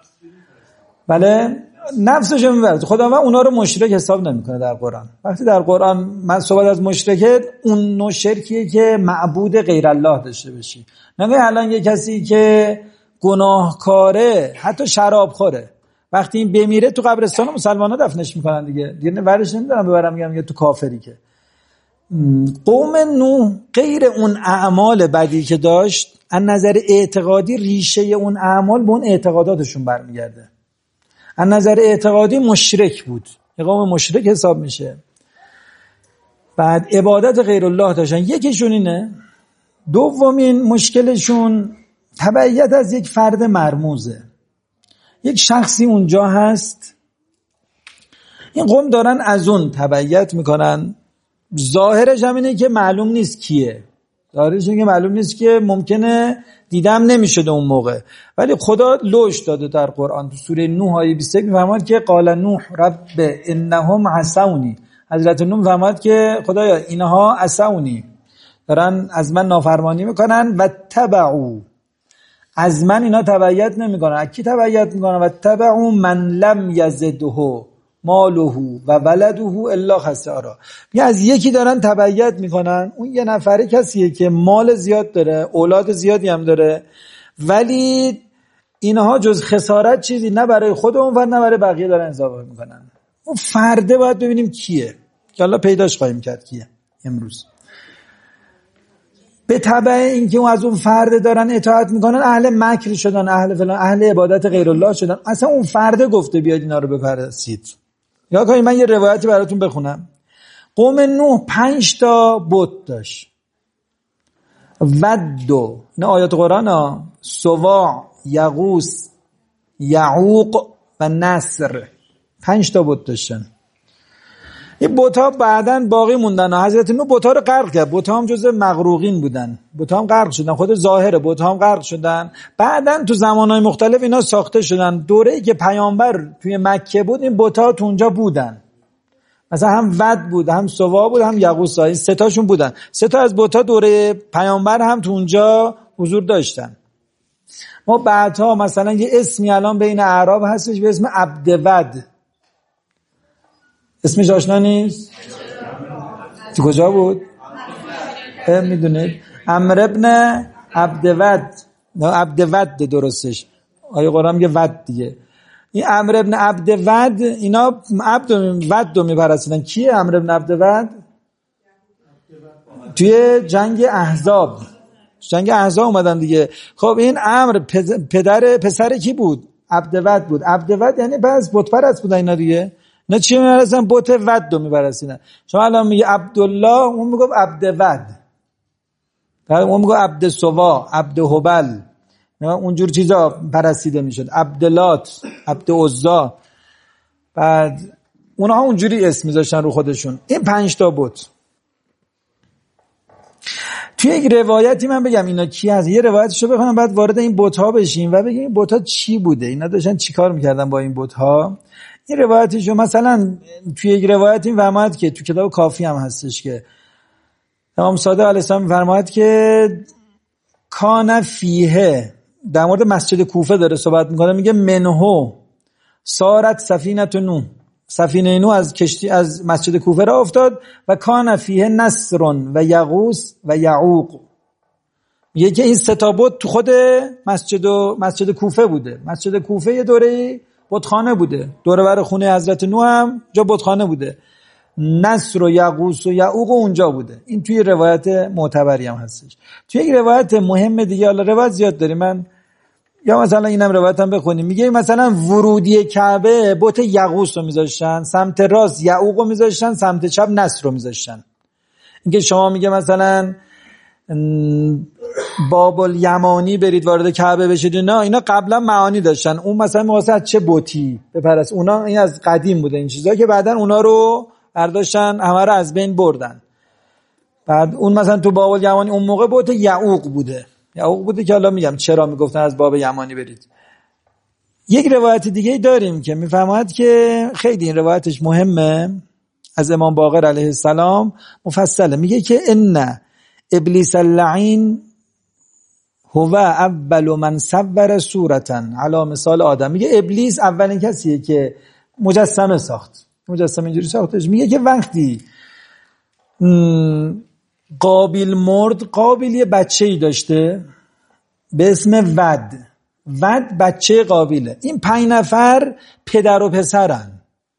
بله نفسشو میبره. خداوند اونا رو مشرک حساب نمیکنه در قرآن. وقتی در قرآن من صحبت از مشرکه، اون نوع شرکیه که معبود غیر الله داشته باشی. نگه الان یه کسی که گناهکاره، حتی شراب خوره، وقتی این بمیره تو قبرستان مسلمانا دفنش میکنن دیگه، دیگه ورش نمیدارم ببرم میگم یه تو کافری. که قوم نوح غیر اون اعمال بدی که داشت، از نظر اعتقادی ریشه اون اعمال به اون اعتقاداتشون برمیگرده. از نظر اعتقادی مشرک بود، یه قوم مشرک حساب میشه. بعد عبادت غیر الله داشتن. یکیشون اینه. دومین مشکلشون تبعیت از یک فرد مرموزه. یک شخصی اونجا هست، این قوم دارن از اون تبعیت میکنن. ظاهرش هم اینه که معلوم نیست کیه، ظاهرش اینه که معلوم نیست که ممکنه دیدم نمیشده اون موقع، ولی خدا لوش داده در قرآن. تو سوره نوح آیه بیست و یک میفرماد که قال نوح رب انهم عصونی. حضرت نوح میفرماد که خدایا اینها عصونی، دارن از من نافرمانی میکنن. و تبعوا، از من اینا تبعیت نمیکنن. از کی تبعیت میکنن؟ و تبعوا من لم یزده ماله و ولده الا خسارا. میگه از یکی دارن تبعیت میکنن، اون یه نفره کسیه که مال زیاد داره، اولاد زیادی هم داره، ولی اینها جز خسارت چیزی نه برای خود اون فرد نه برای بقیه دارن اضافه میکنن. اون فرده باید ببینیم کیه، که الله پیداش خواهیم کرد کیه امروز. به تبع اینکه اون از اون فرد دارن اطاعت میکنن، اهل مکر شدن، اهل فلان، اهل عبادت غیر الله شدن. اصلا اون فرد گفته بیاید اینا رو بپرستید. یا کنید من یه روایتی براتون بخونم. قوم نوح پنج تا بت داشت. ودو، نه آیات قرآن ها، سواع، یغوث، یعوق و نصر. پنج تا بت داشتن. این بت‌ها بعداً باقی موندن. حضرت نوح بت‌ها رو غرق کرد. بت‌ها هم جزء مغروقین بودن. بت‌ها هم غرق شدن. خود ظاهره بت‌ها هم غرق شدن. بعداً تو زمانهای مختلف اینا ساخته شدن. دوره‌ای که پیامبر توی مکه بود این بت‌ها تو اونجا بودن. مثلا هم ود بود، هم سوا بود، هم یغوث. این سه تاشون بودن. سه تا از بت‌ها دوره پیامبر هم تو اونجا حضور داشتن. ما بعدها مثلا یه اسمی الان بین اعراب هستش به اسم عبدود. اسمش آشنا نیست؟ تو کجا بود؟ میدونید؟ عمرو ابن عبدود. نه عبدود درستش. آیه قرآن میگه ود دیگه. این عمرو ابن عبدود، اینا عبد و ود رو میپرستیدن. کیه عمرو ابن عبدود؟ توی جنگ احزاب. جنگ احزاب اومدن دیگه. خب این عمرو پدر پسر کی بود؟ عبدود بود. عبدود یعنی بس بت پرست بودن اینا دیگه. نه چی می‌پرستن؟ بت ود رو می‌پرستیدن. شما الان میگه عبدالله، اون میگه عبدود. اون میگه عبد سوا، عبد هبل. نه اونجور چیزا پرستیده میشد. عبدلات، عبد عزا. بعد اونها اونجوری اسم میذاشتن رو خودشون. این پنج تا بت. توی یک روایتی من بگم اینا کی هست، یه روایتشو بخونم بعد وارد این بت‌ها بشیم و بگیم این بت‌ها چی بوده، اینا داشتن چیکار می‌کردن با این بت‌ها. این روایتشو مثلا توی یک روایتی فرماد که تو کتاب کافی هم هستش که امام صادق علیه السلام فرماد که کان فیه، در مورد مسجد کوفه داره صحبت میکنه، میگه منهو سارت سفینه نوح، سفینه نوح از کشتی از مسجد کوفه را افتاد و کان فیه نصر و یغوث و یعوق. میگه که این سه تا بت تو خود مسجد و مسجد کوفه بوده. مسجد کوفه یه دوره بتخانه بوده، دور بر خونه حضرت نوح هم جا بتخانه بوده. نصر و یغوث و یعوق اونجا بوده. این توی روایت معتبری هم هستش. توی یک روایت مهم دیگه، حالا روایت زیاد داریم، من یا مثلا اینم روایت هم بخونیم. میگه مثلا ورودی کعبه بت یغوث رو میذاشتن، سمت راست یعوق رو میذاشتن، سمت چپ نصر رو میذاشتن. اینکه شما میگه مثلا باب الیمانی برید وارد کعبه بشید، نه اینا قبلا معانی داشتن. اون مثلا می‌خواست از چه بتی بپرست، اونا این از قدیم بوده این چیزا که بعدن اونا رو برداشتن همه رو از بین بردن. بعد اون مثلا تو باب الیمانی اون موقع بت یعوق بوده، یعوق بوده که حالا میگم چرا میگفتن از باب یمانی برید. یک روایت دیگه داریم که میفهمد که خیلی این روایتش مهمه، از امام باقر علیه السلام مفصله. میگه که ان ابلیس اللعین هو اول من صور صورتا علی مثال آدم. میگه ابلیس اولین کسیه که مجسمه ساخت، مجسمه اینجوری ساختش. میگه که وقتی قابیل مرد، قابیل یه بچه‌ای داشته به اسم ود، ود بچه قابیله. این پنج نفر پدر و پسرن.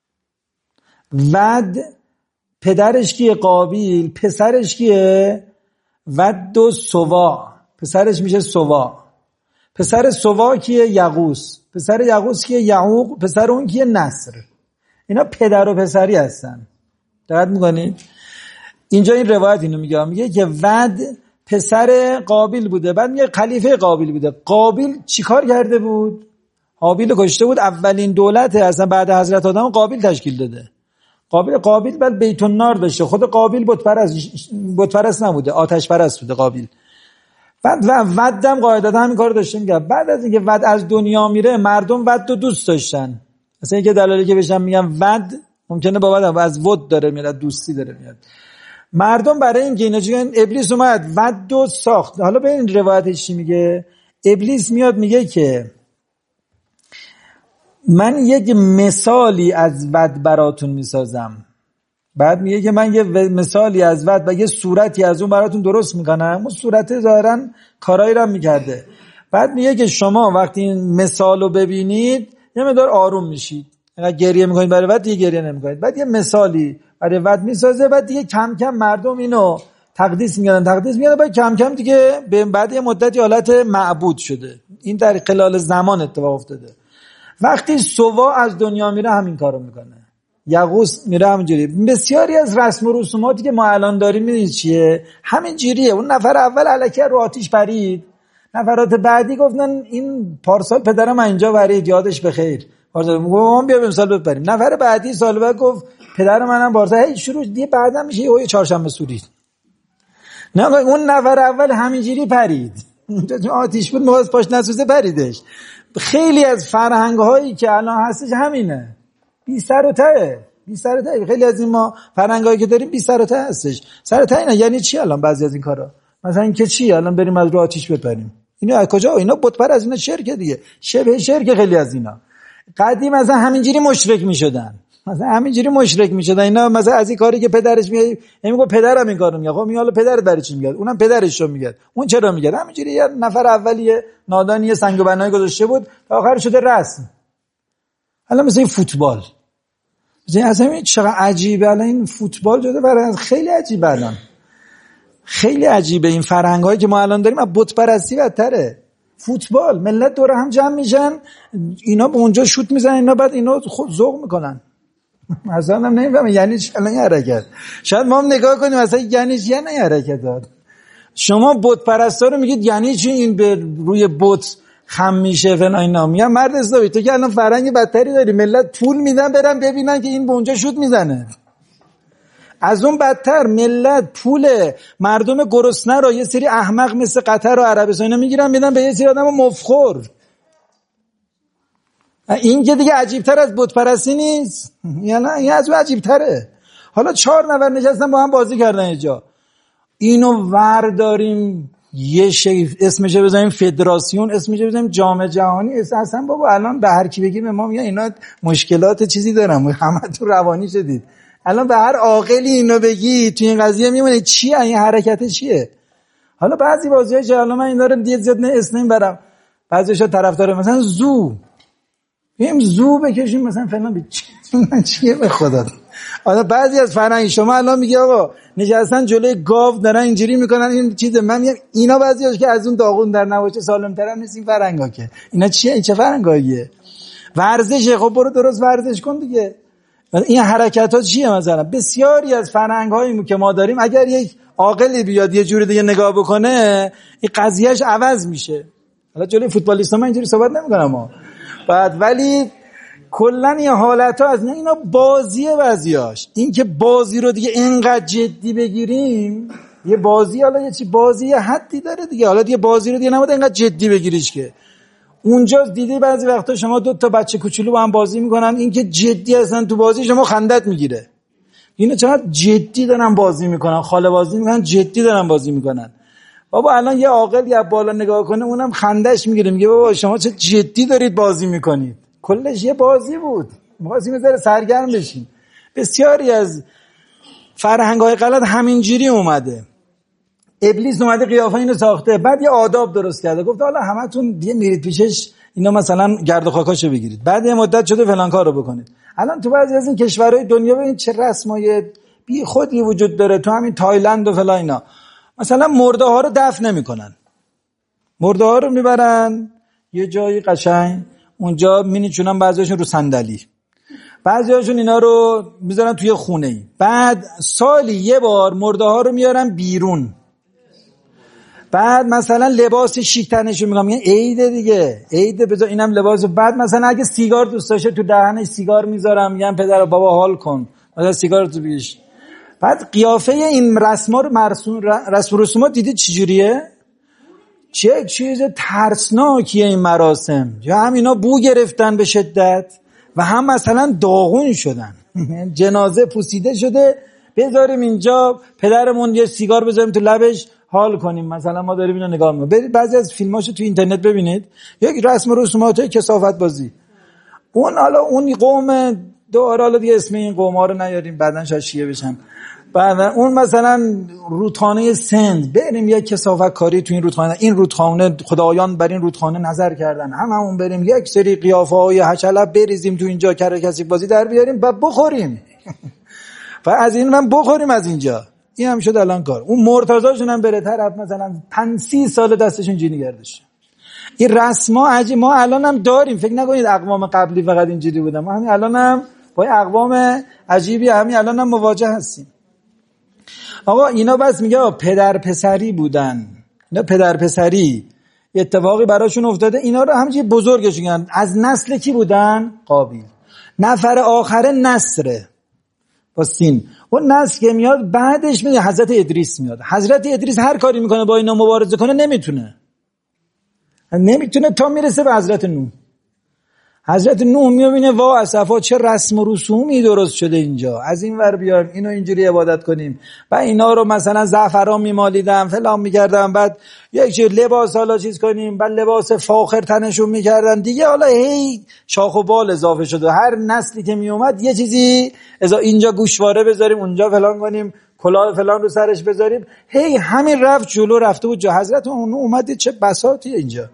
ود پدرش کیه؟ قابیل. پسرش کیه؟ ود و سوا، پسرش میشه سوا. پسر سوا کیه؟ یغوث. پسر یغوث کیه؟ یعوق. پسر اون کیه؟ نصر. اینا پدر و پسری هستن. دقت میکنید؟ اینجا این روایت اینو میگه، میگه که ود پسر قابیل بوده، بعد میگه خلیفه قابیل بوده. قابیل چیکار کرده بود؟ قابیل کشته بود. اولین دولت اصلا بعد حضرت آدم قابیل تشکیل داده. قابیل قابیل بعد بیت النار داشته. خود قابیل بت پرست بت پرست نبوده، آتش پرست بوده قابیل. بعد و ودم قاعدتا همین کارو داشته. میگه بعد از اینکه ود از دنیا میره، مردم ود رو دوست داشتن. مثلا اینکه دلالی که بهشم میگم ود، ممکنه بابا از ود داره میاد، دوستی داره میاد. مردم برای اینکه اینا چون ابلیس اومد ود رو ساخت. حالا به این روایتش چی میگه؟ ابلیس میاد میگه که من یک مثالی از ود براتون میسازم. بعد میگه که من یه مثالی از ود و یه صورتی از اون براتون درست میکنم. اون صورت ظاهرا کارایی رو میکرده. بعد میگه که شما وقتی این مثال رو ببینید یه مقدار آروم میشید. اگه گریه میکنید برای ود دیگه گریه نمیکنید. بعد یه مثالی برای ود میسازه، بعد دیگه کم کم مردم اینو تقدیس میگن تقدیس میگن بعد کم کم دیگه به بعد یه مدتی حالت معبود شده. این در خلال زمان اتفاق افتاده. وقتی سوا از دنیا میره همین کارو میکنه. یغوث میره همینجوری. بسیاری از رسم و رسوماتی که ما الان داریم میدونید چیه؟ همین جوریه. اون نفر اول الکی رو آتیش پرید، نفرات بعدی گفتن این پارسال پدرم اینجا پرید یادش بخیر، پارسال ما بیا امسال بپریم. نفر بعدی سال بعد گفت پدر منم پارسال. هی شروع دیگه بعدم میشه یه چهارشنبه سوری. نه اون نفر اول همینجوری پرید، آتیش بود می‌خواست پاش نسوزه پریدش. خیلی از فرهنگ‌هایی که الان هستش همینه، بی سر و ته، بی سر و ته. خیلی از این ما فرهنگایی که داریم بی سر و ته هستش. سر و ته اینا یعنی چی الان بعضی از این کارا؟ مثلا این که چی الان بریم از رو آتیش بپریم؟ اینا از کجا؟ اینا بت پر از اینا شرک دیگه، شبه شرک. خیلی از اینا قدیم مثلا همینجوری مشرک میشدن، مثلا همینجوری مشرک میشدن اینا. مثلا از این کاری که پدرش میگه، میگه پدرم این کارو میگه، خب میگه حالا پدرت برای چی میگه؟ اونم پدرش رو میگه، اون چرا میگه؟ همینجوری یه نفر اولیه نادانی سنگ و بنای گذاشته بود تا آخر شده رسم. الان مثلا این فوتبال، مثلا اصلا این چقدر عجیبه الان این فوتبال شده برای خیلی عجیبه. الان خیلی عجیبه این فرهنگایی که ما الان داریم. از بت پرستی بدتره. فوتبال ملت دور هم جمع میشن، اینا به اونجا شوت میزنن، اینا بعد اینا خود ذوق میکنن. مثلا هم نمیفهمم یعنی چی الان این حرکت. شاید ما هم نگاه کنیم مثلا یعنی چی این حرکت. شما بت پرستا رو میگید یعنی چی این به روی بت خم میشه فلان اینا. میگم مرد اسلامی تو که الان فرهنگ بدتری داری، ملت پول میدن برن ببینن که این به اونجا شوت میزنه. از اون بدتر ملت پول مردم گرسنه رو یه سری احمق مثل قطر و عربستان اینا میگیرن میدن به یه سری آدم مفخور. این که دیگه عجیب‌تر از بت پرستی نیست؟ یعنی این از اون عجیب‌تره. حالا چهار نفر نشستن با هم بازی کردن اینجا، اینو ور داریم یه شی اسمش رو بزنیم فدراسیون، اسمش رو بزنیم جام جهانی. اصلا بابا الان به هر کی بگیم ما میگن اینا مشکلات چیزی دارن، همه تو روانی شدید. الان به هر عاقلی اینو بگی تو این قضیه میمونه چیه این حرکت چیه. حالا بعضی بازی‌ها که الان من اینا رو دیگه زیاد نه اسم نمیبرم، بعضی‌ها طرفدار مثلا زو، میگیم زو بکشیم مثلا فلان بچین چیه به خدا. حالا بعضی از فرهنگ شما الان میگه آقا نشستن جلوی گاو دارن اینجوری میکنن این چیز، من میگم اینا بعضیاش که از اون داغون در نباشه سالم‌تر هم نیست این فرهنگا. که اینا چیه؟ این چه فرهنگاییه؟ ورزشه. خب برو درست ورزش کن دیگه. این حرکت ها چیه؟ مثلا بسیاری از فرهنگ هایی که ما داریم اگر یک عاقلی بیاد یه جوری دیگه نگاه بکنه این قضیهش عوض میشه. حالا جلوی فوتبالیستا من اینجوری صحبت نمیکنم ها بعد، ولی کلا این حالت ها از اینا بازیه بعضیاش. این که بازی رو دیگه اینقدر جدی بگیریم، یه بازی حالا یه چی بازی یه حدی داره دیگه، حالا دیگه بازی رو دیگه نباید اینقدر جدی بگیریش. که اونجا دیدی بعضی وقتا شما دو تا بچه کوچولو با هم بازی میکنن، این که جدی هستن تو بازی شما خندت میگیره. اینا چقدر جدی دارن بازی میکنن، خاله بازی میکنن، جدی دارن بازی میکنن. بابا الان یه عاقلی از بالا نگاه کنه اونم خندش میگیره، میگه بابا شما چه جدی دارید بازی میکنید، کلش یه بازی بود، می‌خواستیم یه ذره سرگرم بشین. بسیاری از فرهنگ‌های غلط همینجوری اومده. ابلیس اومده قیافه اینو ساخته، بعد یه آداب درست کرده، گفت حالا همتون دیگه میرید پیشش اینا مثلا گرد و خاکاشو بگیرید، بعد یه مدت شده فلان کارو بکنید. الان تو بعضی از این کشورهای دنیا ببین چه رسمای بی خودی وجود داره. تو همین تایلند و فلان اینا مثلا مرده ها رو دفن نمیکنن، مرده ها رو میبرن یه جایی قشنگ اونجا مینیچونن بعضیاشون رو صندلی، بعضیاشون اینا رو میذارن توی خونه ای. بعد سالی یه بار مرده ها رو میارن بیرون، بعد مثلا لباس شیک تنشون میگم میگن عیده دیگه، عیده بذار اینم لباس. بعد مثلا اگه سیگار دوست داشته تو دهنش سیگار میذارم، میگن پدر بابا حال کن مثلا سیگار تو بیش. بعد قیافه این رسما رو مرسوم رسم و رسومات دیدید چجوریه؟ چه چیز ترسناکیه این مراسم. یا هم اینا بو گرفتن به شدت و هم مثلا داغون شدن. جنازه پوسیده شده، بذاریم اینجا پدرمون یه سیگار بذاریم تو لبش حال کنیم، مثلا ما داریم اینو نگاه میکنیم. برید بعضی از فیلماشو تو اینترنت ببینید، یک رسم و رسومات کثافت بازی. اون حالا اون قوم داره، حالا دیگه اسم این قوم ها رو نیاریم بعدن شاید شیعه بشن. بعد اون مثلا رودخانه سند، بریم یک کثافت کاری تو این رودخانه، این رودخانه خدایان بر این رودخانه نظر کردن، هممون بریم یک سری قیافه های حچلب بریزیم تو اینجا، کره کسی بازی در بیاریم و بخوریم. و از این من بخوریم از اینجا. این هم شد الان کار. اون مرتضاشون هم بره طرف مثلا پنج سال دستشون جینی گردش. این رسما عجیب ما الان هم داریم. فکر نکنید اقوام قبلی فقط اینجوری بودن، ما همین الان هم با اقوام عجیبی همین الان هم مواجه هستیم. آقا اینا بس میگه پدر پسری بودن، اینا پدر پسری اتفاقی براشون افتاده، اینا رو همچین بزرگش میگن. از نسل کی بودن؟ قابیل. نفر آخره نصره با سین. اون نسل که میاد بعدش میاد حضرت ادریس میاد. حضرت ادریس هر کاری میکنه با اینا مبارزه کنه نمیتونه، نمیتونه تا میرسه به حضرت نوح. حضرت نوح میبینه وا اسفا چه رسم و رسومی درست شده اینجا، از این ور بیایم اینو اینجوری عبادت کنیم. و اینا رو مثلا زعفران میمالیدن فلان میکردن، بعد یک چیز لباس حالا چیز کنیم، بعد لباس فاخر تنشون میکردن دیگه. حالا هی شاخ و بال اضافه شده، هر نسلی که میومد یه چیزی از اینجا گوشواره بذاریم، اونجا فلان کنیم، کلاه فلان رو سرش بذاریم. هی همین رفت جلو رفته بود جا. حضرت نوح اومد چه بساطیه اینجا.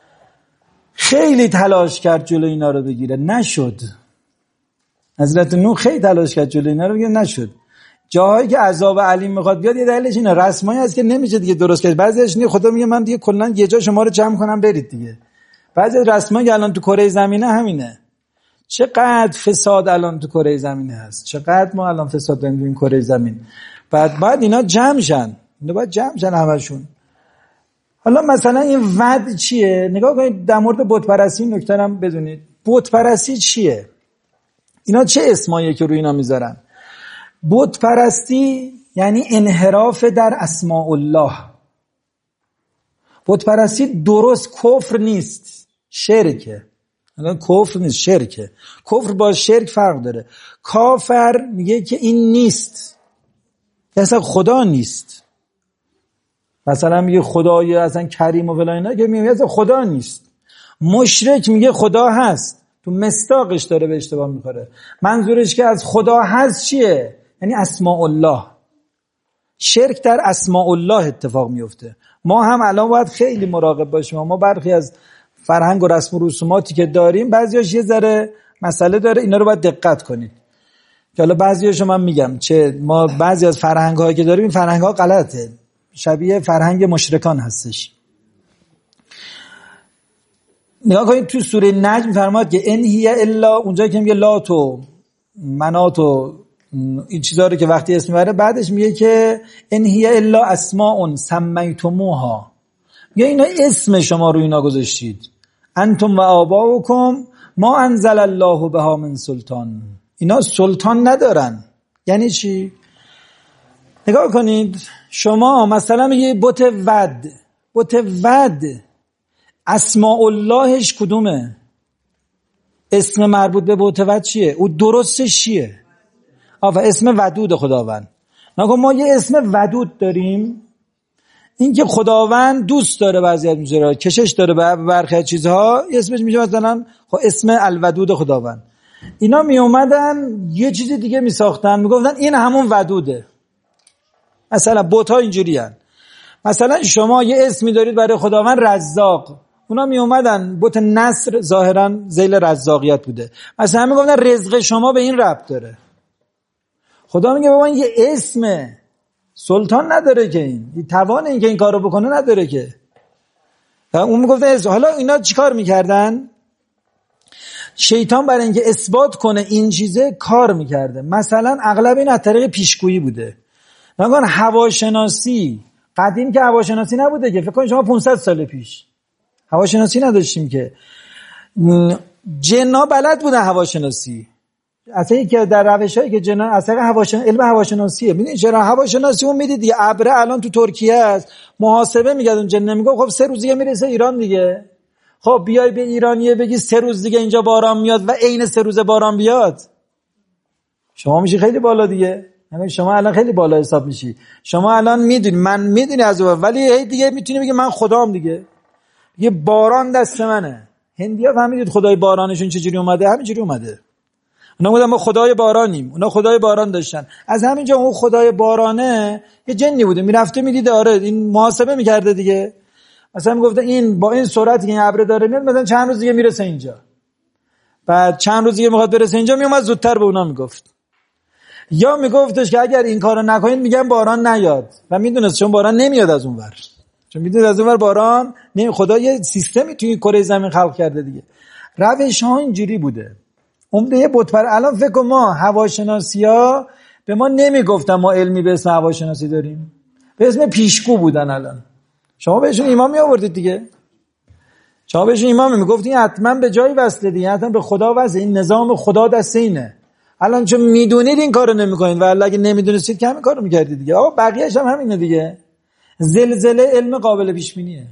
خیلی تلاش کرد جلو اینا رو بگیره، نشد. حضرت نوح خیلی تلاش کرد جلو اینا رو بگیره، نشد. جاهایی که عذاب علیم میخواد بیاد، یه دلیلش اینه رسمایی هست که نمیشه دیگه درست کرد. بعضیش نه خدا میگه من دیگه کلا یه جا شما رو جمع کنم برید دیگه. بعضی رسمایی که الان تو کره زمینه همینه. چقدر فساد الان تو کره زمینه هست، چقدر ما الان فساد داریم تو این کره زمین. بعد بعد اینا جمع شن، اینا باید جمع شن همشون. حالا مثلا این ود چیه؟ نگاه کنید در مورد بت پرستی نکته هم بدونید. بت پرستی چیه؟ اینا چه اسماییه که روی اینا میذارن؟ بت پرستی یعنی انحراف در اسماء الله. بت پرستی درست کفر نیست، شرکه. الان کفر نیست، شرکه. کفر با شرک فرق داره. کافر میگه که این نیست، اصلا خدا نیست. مثلا میگه خدای اصلا کریم و فلان اینا که میگه اصلا خدا نیست. مشرک میگه خدا هست، تو مصداقش داره به اشتباه میخوره. منظورش که از خدا هست چیه؟ یعنی اسماء الله. شرک در اسماء الله اتفاق میفته. ما هم الان باید خیلی مراقب باشیم. ما برخی از فرهنگ و رسم و رسوماتی که داریم بعضیاش یه ذره مسئله داره، اینا رو باید دقت کنید. که حالا بعضیاشو من میگم چه ما بعضی از فرهنگ‌هایی که داریم این فرهنگ‌ها غلطه، شبیه فرهنگ مشرکان هستش. نگاه کنید تو سوره نجم فرماد که ان هی الا، اونجا که میگه لات و منات و این چیزا رو که وقتی اسم میبره بعدش میگه که ان هی الا اسماء سمیتموها، میگه اینا اسم شما رو اینا گذاشتید. انتم و آباؤکم ما انزل الله بها من سلطان. اینا سلطان ندارن. یعنی چی؟ نگاه کنید شما مثلا میگه بت ود، بت ود اسماء اللهش کدومه؟ اسم مربوط به بت ود چیه؟ او درستش چیه؟ آفا اسم ودود خداوند. نگاه ما یه اسم ودود داریم، این که خداوند دوست داره بعضی از چیزها، کشش داره به برخی از چیزها، اسمش میشه مثلا خب اسم الودود خداوند. اینا می اومدن یه چیز دیگه می ساختن، میگفتن این همون ودوده. مثلا بت‌ها اینجوری هن. مثلا شما یه اسمی دارید برای خداوند رزاق، اونا می اومدن بت نصر ظاهرا ذیل رزاقیت بوده، مثلا میگفتن رزق شما به این ربط داره. خدا میگه بابا این یه اسمه، سلطان نداره که این توان این که این کارو بکنه نداره که. اون میگفت حالا اینا چیکار میکردن؟ شیطان برای اینکه اثبات کنه این چیزه کار میکرده. مثلا اغلب این از طریق پیشگویی بوده. نگن هواشناسی قدیم که هواشناسی نبوده که، فکر کنید شما پانصد سال پیش هواشناسی نداشتیم که. جن‌ها بلد بودن هواشناسی. اصلا یکی در روشایی که جن‌ها اصلا هواشناسی علم هواشناسیه. ببینید چرا هواشناسی اون میدید دیگه، ابره الان تو ترکیه است، محاسبه میگه اون جن نمیگه خب سه روز دیگه میرسه ایران دیگه. خب بیای به ایرانیه بگی سه روز دیگه اینجا باران میاد و عین سه روز باران بیاد، شما میشی خیلی بالا دیگه. یعنی شما الان خیلی بالا حساب میشی. شما الان میدونی، من میدونی از اون، ولی هی دیگه میتونی بگی من خدام دیگه. یه باران دست منه. هندیا فهمیدید خدای بارانشون چجوری اومده؟ همینجوری اومده. اونا بودن ما خدای بارانیم، اونا خدای باران داشتن. از همینجا اون خدای بارانه یه جنی بوده، میرفته میدیده آره این محاسبه میکرده دیگه. مثلا میگفته این با این سرعتی که این ابر داره میاد مثلا چند روز دیگه میرسه اینجا، بعد چند روز دیگه میخواد برسه اینجا، میومد زودتر به اونا میگفت. یا میگفتش که اگر این کارو نکنید میگم باران نیاد، و میدونست چون باران نمیاد از اون ور، چون میدونید از اون ور باران نمی. خدا یه سیستمی توی کره زمین خلق کرده دیگه. روش ها اینجوری بوده. عمده بت پر الان فکر کن ما هواشناسی‌ها به ما نمیگفتن ما علمی به اسم هواشناسی داریم، به اسم پیشگو بودن. الان شما بهشون ایمان می آوردید دیگه، شما بهشون ایمان میگفتین حتما به جایی وصله دیگه، حتما به خدا وصله، این نظام خدا دست اینه. الان چون میدونید این کارو نمیکنید، و اگه نمیدونستید که همین کارو میکردید دیگه. آقا بقیه‌اش هم همینه دیگه. زلزله علم قابل پیش بینیه.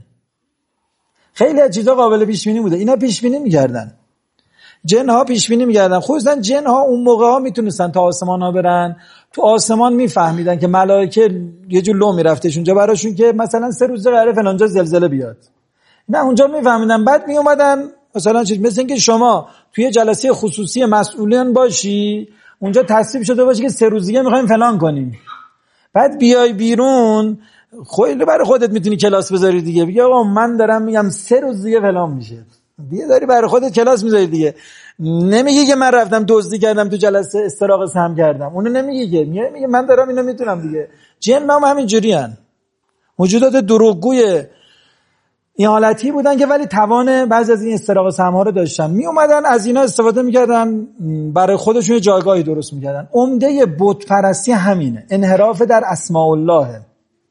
خیلی از چیزا قابل پیش بینی بوده، اینا پیش بینی میکردن. جن ها پیش بینی میکردن، خصوصا جن ها اون موقع ها میتونستن تا آسمان ها برن، تو آسمان میفهمیدن که ملائکه یه جور لو میرفتش اونجا براشون که مثلا سه روز قراره فلانجا زلزله بیاد. نه اونجا میفهمیدن، بعد میومدن مثلا چیز مثل اینکه شما توی جلسه خصوصی مسئولین باشی، اونجا تصویب شده باشه که سه روز دیگه میخوایم فلان کنیم، بعد بیای بیرون خیلی برای خودت میتونی کلاس بذاری دیگه، بگی آقا من دارم میگم سه روز دیگه فلان میشه، دیگه داری برای خودت کلاس میذاری دیگه. نمیگی که من رفتم دزدی کردم تو جلسه استراق سهم کردم، اونو نمیگی که، میگه من دارم اینو میتونم دیگه. جن هم همین جوری ان، موجودات دروغگوی این حالتی بودن که ولی توان بعضی از این استراق سهم ها رو داشتن، می اومدن از اینا استفاده میکردن، برای خودشون یه جایگاهی درست میکردن. عمده بت پرستی همینه، انحراف در اسماء الله.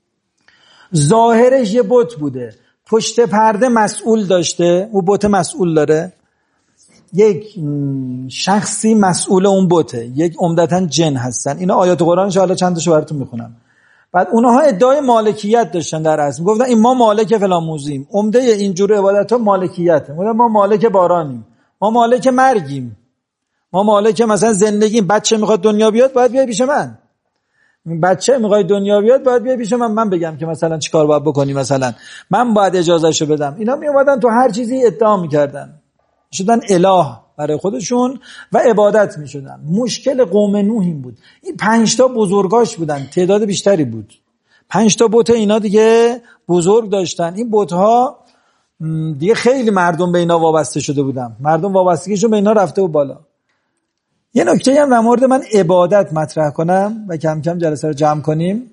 ظاهرش یه بت بوده، پشت پرده مسئول داشته، اون بت مسئول داره، یک شخصی مسئول اون بته، یک عمدتاً جن هستن. اینا آیات قرآنش حالا چند تاشو براتون میخونم. بعد اونها ادعای مالکیت داشتن در اصل، میگفتن این ما مالک فلان موضوعیم. عمده اینجور عبادت‌ها مالکیته، میگفتن ما مالک بارانیم، ما مالک مرگیم، ما مالک مثلا زندگیم. بچه میخواد دنیا بیاد باید بیای پیش من، بچه میخواد دنیا بیاد باید بیای پیش من، من بگم که مثلا چیکار باید بکنی، مثلا من باید اجازهشو بدم. اینا می اومدن تو هر چیزی ادعا میکردن، شدن اله برای خودشون و عبادت میشدن. مشکل قوم نوح این بود، این پنج تا بزرگاش بودن، تعداد بیشتری بود، پنج تا بت اینا دیگه بزرگ داشتن. این بت‌ها دیگه خیلی مردم به اینا وابسته شده بودن، مردم وابستگیشون به اینا رفته و بالا. یه نکته هم در مورد من عبادت مطرح کنم و کم کم جلسه رو جمع کنیم.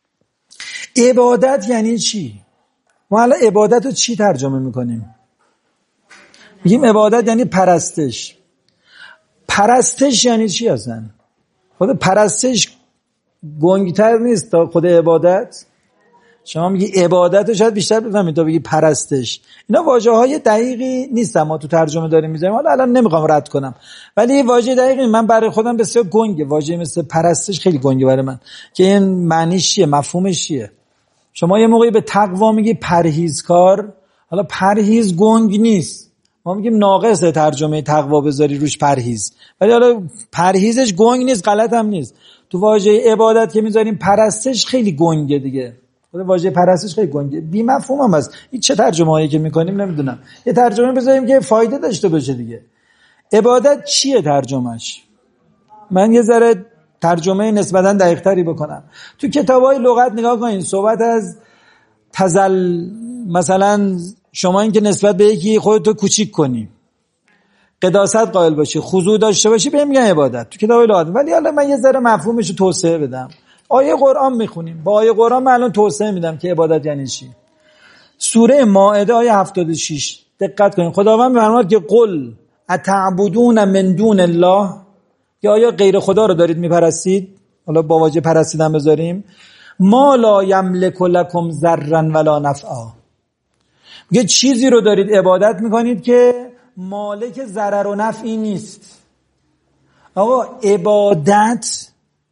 عبادت یعنی چی؟ ما الان عبادت رو چی ترجمه میکنیم؟ میگیم عبادت یعنی پرستش. پرستش یعنی چی اصلا؟ خود پرستش گنگتر نیست تا خود عبادت؟ شما میگی عبادت رو شاید بیشتر بفهمید تا بگی پرستش. اینا واژه های دقیقی نیست ما تو ترجمه داریم میذاریم، حالا الان نمیخوام رد کنم، ولی واژه دقیقی من برای خودم بسیار گنگه. واژه مثل پرستش خیلی گنگه برای من که این معنیش چیه، مفهومش چیه. شما یه موقعی به تقوا میگی پرهیزکار، حالا پرهیز گنگ نیست، ما میگیم ناقصه ترجمه تقوا بذاری روش پرهیز، ولی حالا پرهیزش گنگ نیست، غلط هم نیست. تو واژه عبادت که میذاریم پرستش خیلی گنگه دیگه، واژه پرستش خیلی گنگه، بی مفهوم هم هست. این چه ترجمه‌ای که میکنیم نمیدونم، یه ترجمه بذاریم که فایده داشته باشه دیگه. عبادت چیه ترجمهش؟ من یه ذره ترجمه نسبتاً دقیق‌تری بکنم. تو کتابای لغت نگاه کنین، صحبت از تزل، مثلا شما این که نسبت به یکی خودتو کوچیک کنی، قداست قائل باشی، خضوع داشته باشی، بهم میگن عبادت تو کتابای لغت. ولی حالا من یه ذره مفهومش رو توسعه بدم. آیه قرآن میخونیم، با آیه قرآن من الان توسعه میدم که عبادت یعنی چی. سوره مائده آیه هفتاد و شش دقت کنید، خداوند میفرماید که قل اتعبدون من دون الله، یا آیا غیر خدا رو دارید میپرستید؟ حالا با واژه پرستیدن بذاریم، ما لا یملک لکم ضرا ولا نفعا، یه چیزی رو دارید عبادت میکنید که مالک ضرر و نفعی نیست. آقا عبادت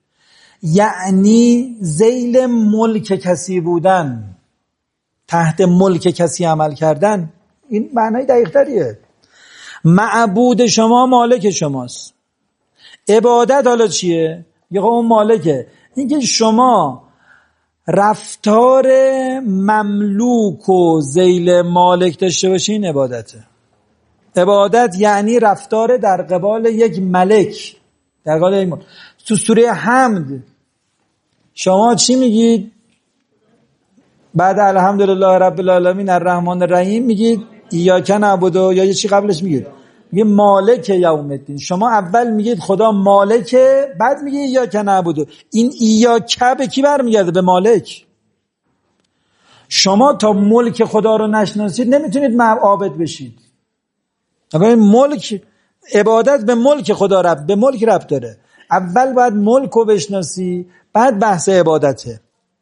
یعنی ذیل ملک کسی بودن، تحت ملک کسی عمل کردن. این معنای دقیق تریه. معبود شما مالک شماست. عبادت حالا چیه؟ یه اون مالکه. اینکه شما رفتار مملوک و ذیل مالک داشته باشین عبادته. عبادت یعنی رفتار در قبال یک ملک، در قبال یک ملک. تو سوره حمد شما چی میگید؟ بعد الحمدلله رب العالمین الرحمن الرحیم میگید ایاک نعبد، یا یه چی قبلش میگید؟ میگه مالک یوم الدین. شما اول میگید خدا مالکه، بعد میگه ایاک نعبد. این ایاک به کی برمیگرده؟ به مالک. شما تا ملک خدا رو نشناسید نمیتونید عابد بشید. اگر ملک، عبادت به ملک خدا رب به ملک رب داره. اول باید ملک رو بشناسی، بعد بحث عبادته.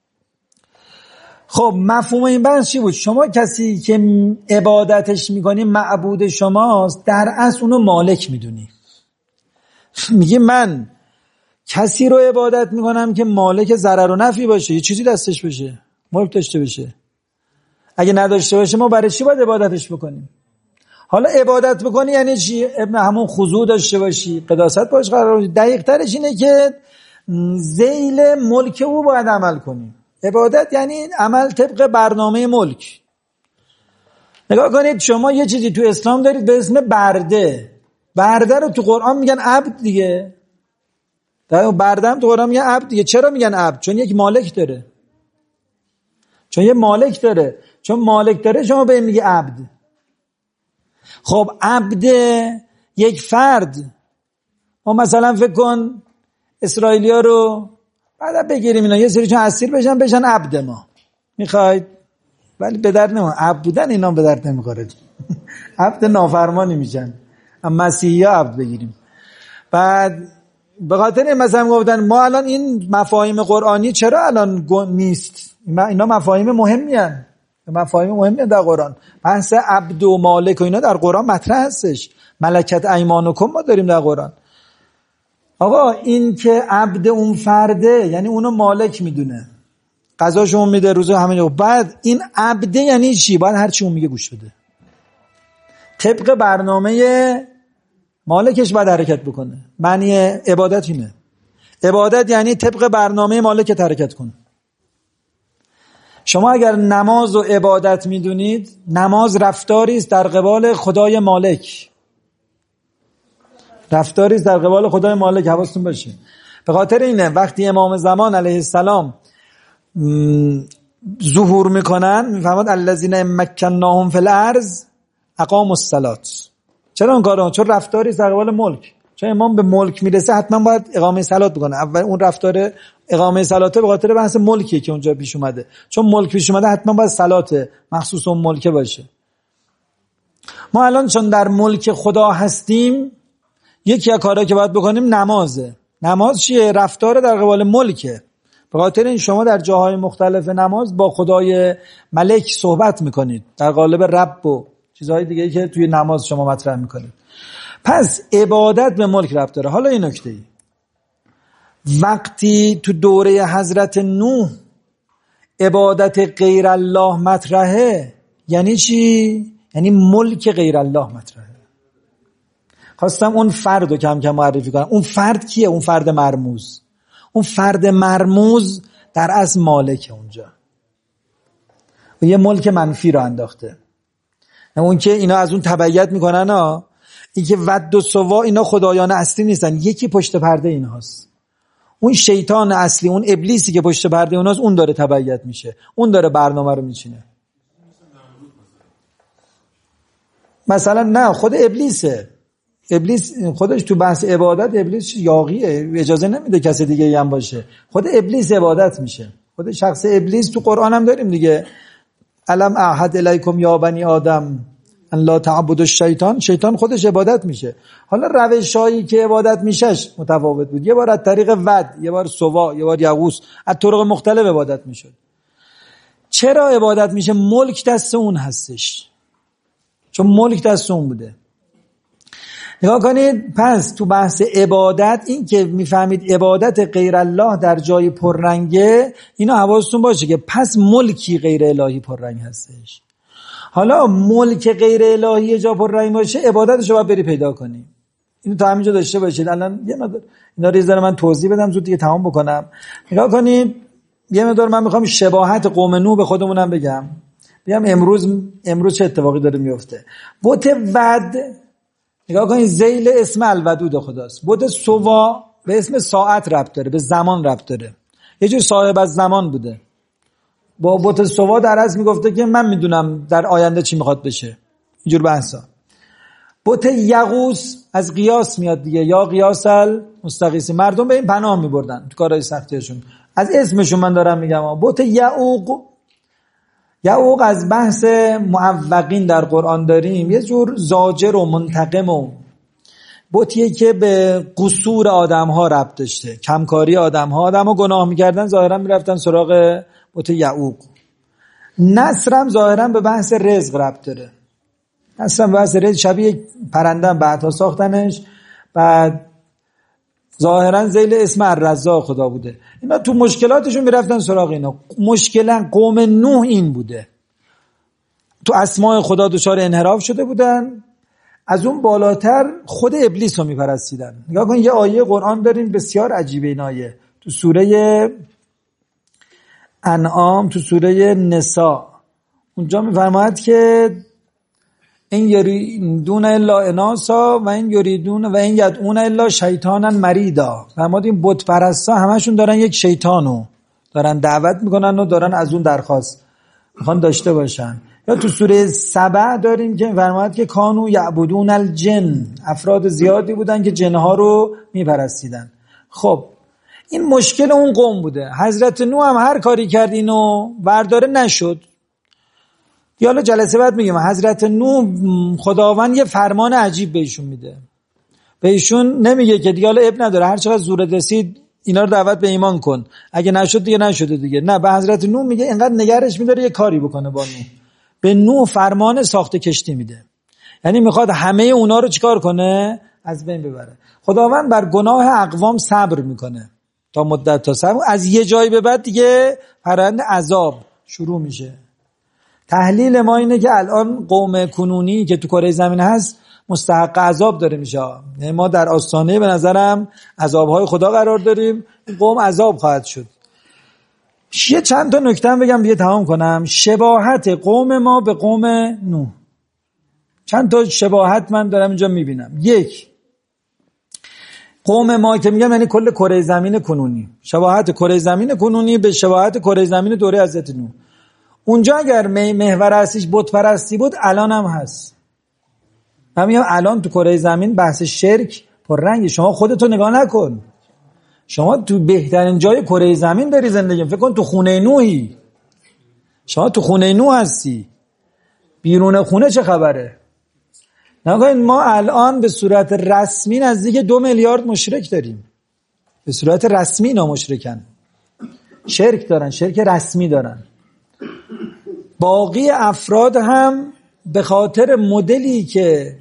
خب مفهوم این بحث چی بود؟ شما کسی که عبادتش میکنی معبود شماست، در اصل اونو مالک میدونی. میگی من کسی رو عبادت میکنم که مالک ضرر و نفعی باشه، یه چیزی دستش باشه، ملک داشته باشه. اگه نداشته باشه ما برای چی باید عبادتش بکنیم؟ حالا عبادت بکنی یعنی چی؟ ابن همون خضوع داشته باشی، قداست باش قرار باشی. دقیق ترش اینه که ذیل ملک او باید عمل کنی. عبادت یعنی عمل طبق برنامه ملک. نگاه کنید شما یه چیزی تو اسلام دارید به اسم برده. برده رو تو قرآن میگن عبد دیگه. برده هم تو قرآن میگن عبد دیگه. چرا میگن عبد؟ چون یک مالک داره. چون یک مالک داره. چون مالک داره شما به این میگه عبد. خب عبد یک فرد. ما مثلا فکر کن اسرائیلیا رو بعد بگیریم اینا یه سری چون اسیر بشن بشن عبد ما. میخواید؟ ولی به درد نمیخوره. عبد بودن اینا به درد نمیخوره. عبد نافرمانی میشن. اما مسیحی ها عبد بگیریم. بعد به خاطر مثلا گفتن ما الان این مفاهیم قرآنی چرا الان نیست؟ اینا مفاهیم مهمی هستند. مفاهیم مهمی در قرآن. بحث عبد و مالک و اینا در قرآن مطرح هستش. ملکت ایمانکم ما داریم در قرآن. آقا این که عبد اون فرده یعنی اونو مالک میدونه، قضاشو اون میده، روزو همین. بعد این عبده یعنی چی؟ باید هر چی اون میگه گوش بده، طبق برنامه مالکش باید حرکت بکنه. معنی عبادت اینه. عبادت یعنی طبق برنامه مالکت حرکت کن. شما اگر نماز و عبادت میدونید، نماز رفتاری است در قبال خدای مالک، رفتاری است در قبال خدای مالک. حواستون باشه. به خاطر اینه وقتی امام زمان علیه السلام ظهور میکنن میفهمد الذین مکناهم فی الارض اقاموا الصلاة. چرا اون کارو؟ چون رفتاری است در قبال ملک. چون امام به ملک میرسه حتما باید اقامه صلات بکنه. اول اون رفتار اقامه صلات به خاطر بحث ملکیه که اونجا پیش اومده. چون ملک پیش اومده حتما باید صلات مخصوص اون ملکه باشه. ما الان چون در ملک خدا هستیم، یکی از کارهایی که باید بکنیم نمازه. نماز چیه؟ رفتار در قبال ملکه. به خاطر این شما در جاهای مختلف نماز با خدای ملک صحبت میکنید، در قالب رب و چیزهای دیگه‌ای که توی نماز شما مطرح میکنید. پس عبادت به ملک ربط داره. حالا این نکته ای، وقتی تو دوره حضرت نوح عبادت غیر الله مطرحه یعنی چی؟ یعنی ملک غیر الله مطرحه. خواستم اون فرد رو کم کم معرفی کنم. اون فرد کیه؟ اون فرد مرموز. اون فرد مرموز در اصل مالک اونجا و یه ملک منفی رو انداخته. اون که اینا از اون تبعیت میکنن ها، این که ود و سوا اینا خدایان اصلی نیستن، یکی پشت پرده اینهاست. اون شیطان اصلی، اون ابلیسی که پشت پرده اوناست، اون داره تبعیت میشه، اون داره برنامه رو میچینه. مثلا نه، خود ابلیسه. ابلیس خودش تو بحث عبادت، ابلیس یاغیه، اجازه نمیده کسی دیگه هم باشه. خود ابلیس عبادت میشه. خود شخص ابلیس تو قرآن هم داریم دیگه. الم اعهد الیکم یا بنی آدم ان لا تعبد الشیطان، شیطان خودش عبادت میشه. حالا روشایی که عبادت میشهش متفاوت بود، یه بار از طریق ود، یه بار سوا، یه بار یغوث، از طرق مختلف عبادت میشد. چرا عبادت میشه؟ ملک دست اون هستش، چون ملک دست اون بوده. نگاه کنید، پس تو بحث عبادت این که میفهمید عبادت غیر الله در جای پررنگه، اینا حواستون باشه که پس ملکی غیر الهی پررنگ هستش. حالا ملک غیر الهی جا پررنگ باشه، عبادتش رو باید بری پیدا کنی. اینو تا همینجا داشته باشید. الان یه مقدار اینا رو یه من توضیح بدم زود دیگه تمام بکنم. نگاه کنید، یه مقدار من میخوام شباهت قوم نوح به خودمونم بگم. بگم امروز امروز چه اتفاقی داره میفته. بت ود، نگاه کنید، ذیل اسم الودود خداست. بت سوا به اسم ساعت ربط داره، به زمان ربط داره، یه جور صاحب از زمان بوده. با بت سوا در از میگفته که من میدونم در آینده چی میخواد بشه، اینجور بحثا. بت یغوث از قیاس میاد دیگه، یا قیاس المستغیث، مردم به این پناه میبردن تو کارهای سختیشون، از اسمشون من دارم میگم. بت یعوق، یعوق از بحث معوقین در قرآن داریم، یه جور زاجر و منتقم و بتیه که به قصور آدم ها ربط داشته، کمکاری آدم ها، آدم ها گناه میکردن ظاهرا میرفتن سراغ بت یعوق. نصر هم ظاهرا به بحث رزق ربط داره، نصر هم به بحث رزق، شبیه پرنده بعدها ساختنش، بعد ظاهرا ذیل اسم الرزاق خدا بوده. اینا تو مشکلاتشون میرفتن سراغ اینا. مشکلا قوم نوح این بوده، تو اسماء خدا دچار انحراف شده بودن، از اون بالاتر خود ابلیس رو میپرستیدن. نگاه کن، یه آیه قرآن داریم بسیار عجیبه، این آیه تو سوره انعام، تو سوره نساء، اونجا میفرماید که این یریدون الا اناسا و این یریدون و این یدعون الا شیطانا مریدا. فرمود این بت پرستا همشون دارن یک شیطانو دارن دعوت میکنن و دارن از اون درخواست میخوان داشته باشن. یا تو سوره سبع داریم که فرمود که کانو یعبدون الجن، افراد زیادی بودن که جنها رو میپرستیدن. خب این مشکل اون قوم بوده. حضرت نوح هم هر کاری کرد اینو برداره نشد. حالا جلسه بعد میگم حضرت نوح خداوند یه فرمان عجیب بهشون میده، بهشون نمیگه که دیگه حالا اب نداره، هر چقدر زورت رسید اینا رو دعوت به ایمان کن، اگه نشد دیگه نشده دیگه. نه، به حضرت نوح میگه اینقدر نگرش میداره یه کاری بکنه با نوح. به نوح فرمان ساخت کشتی میده، یعنی میخواد همه اونا رو چیکار کنه؟ از بین ببره. خداوند بر گناه اقوام صبر میکنه تا مدت، تا صبر، از یه جایی به بعد دیگه فرآیند عذاب شروع میشه. تحلیل ما اینه که الان قوم کنونی که تو کره زمین هست مستحق عذاب داره میشه. یعنی ما در آستانه به نظرم عذابهای خدا قرار داریم، این قوم عذاب خواهد شد. یه چند تا نکته هم بگم دیگه تمام کنم. شباهت قوم ما به قوم نوح، چند تا شباهت من دارم اینجا میبینم. یک، قوم ما که میگم یعنی کل کره زمین کنونی، شباهت کره زمین کنونی به شباهت کره زمین دوره حضرت نوح. اونجا اگر محور اصلیش بت پرستی بود، الان هم هست. من میگم الان تو کره زمین بحث شرک پررنگه. شما خودتو نگاه نکن، شما تو بهترین جای کره زمین داری زندگی، فکر کن تو خونه نوحی، شما تو خونه نوح هستی، بیرون خونه چه خبره؟ نگاه، ما الان به صورت رسمی نزدیک دو میلیارد مشرک داریم. به صورت رسمی اینا مشرکن، شرک دارن، شرک رسمی دارن. باقی افراد هم به خاطر مدلی که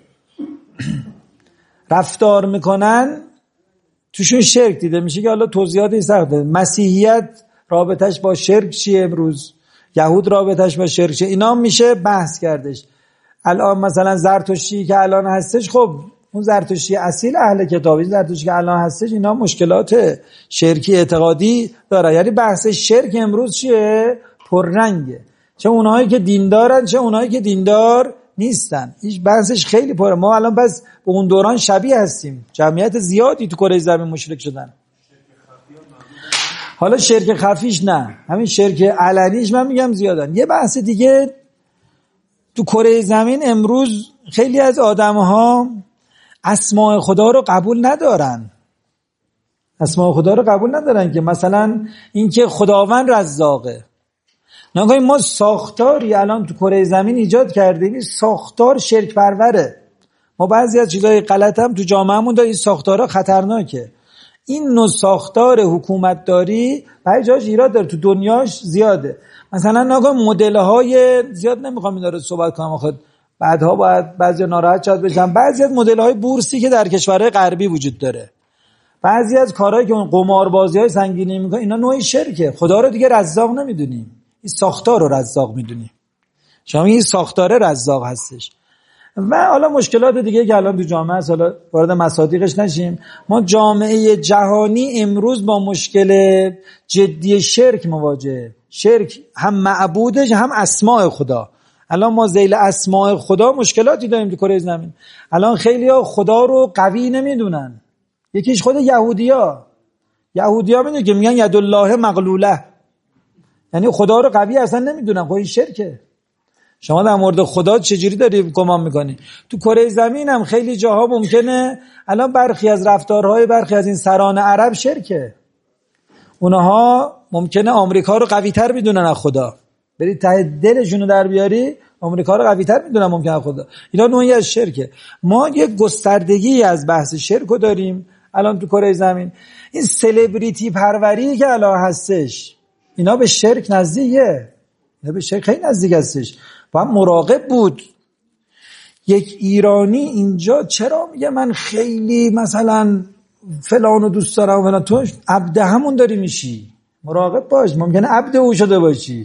رفتار میکنن توشون شرک دیده میشه، که حالا توضیحاتی سخته. مسیحیت رابطش با شرک چیه امروز، یهود رابطش با شرک چیه، اینا میشه بحث کردش. الان مثلا زرتشتی که الان هستش، خب اون زرتشتی اصیل اهل کتابی، زرتشتی که الان هستش اینا مشکلات شرکی اعتقادی داره. یعنی بحث شرک امروز چیه؟ پررنگه، چه اونهایی که دیندارن چه اونهایی که دیندار نیستن. هیچ بحثش خیلی پره. ما الان بس به اون دوران شبیه هستیم، جمعیت زیادی تو کره زمین مشرک شدن. حالا شرک خفیش نه، همین شرک علنیش من میگم زیادن. یه بحث دیگه، تو کره زمین امروز خیلی از آدم‌ها اسماء خدا رو قبول ندارن. اسماء خدا رو قبول ندارن که مثلا اینکه خداوند رزاقه، نگاه ما ساختاری الان تو کره زمین ایجاد کردیم، این ساختار شرک پروره. ما بعضی از چیزای غلط هم تو جامعهمون داریم، این ساختارها خطرناکه. این نوع ساختار حکومتداری برای جاش ایراد داره، تو دنیاش زیاده. مثلا نگاه مدل‌های زیاد نمیخوام این داره صحبت کنم، خود بعدها باید بعضی ناراحت شد بشن. بعضی از مدل‌های بورسی که در کشورهای غربی وجود داره، بعضی از کارهایی که اون قماربازی‌های سنگینی میکنه، اینا نوعی شرکه. خدا رو دیگه رزاق نمیدونیم، این ساختار رو رزاق میدونیم. شما این ساختار رزاق هستش. و حالا مشکلات دیگه که الان تو جامعه هست، حالا وارد مصادیقش نشیم. ما جامعه جهانی امروز با مشکل جدی شرک مواجهه. شرک هم معبودش هم اسماء خدا. الان ما ذیل اسماء خدا مشکلاتی داریم تو کره زمین. الان خیلی‌ها خدا رو قوی نمیدونن. یکیش خود یهودیا. یهودیا میدونن که میگن ید الله مغلوله، یعنی خدا رو قوی اصلا نمیدونن. خب این شرکه. شما در مورد خدا چجوری داری گمان میکنی؟ تو کره زمین هم خیلی جاها ممکنه الان برخی از رفتارهای برخی از این سران عرب شرکه. اونها ممکنه آمریکا رو قوی تر میدونن از خدا. برید ته دلشونو در بیاری، آمریکا رو قوی تر میدونن ممکنه از خدا. اینا نوعی از شرکه. ما یک گستردگی از بحث شرک رو داریم الان تو کره زمین. این سلبریتی پروری که الان هستش، اینا به شرک نزدیکه. اینا به شرک خیلی نزدیک هستش. باید مراقب بود. یک ایرانی اینجا چرا میگه من خیلی مثلا فلانو دوست دارم و تو عبد همون داری میشی؟ مراقب باش، ممکنه عبد او شده باشی.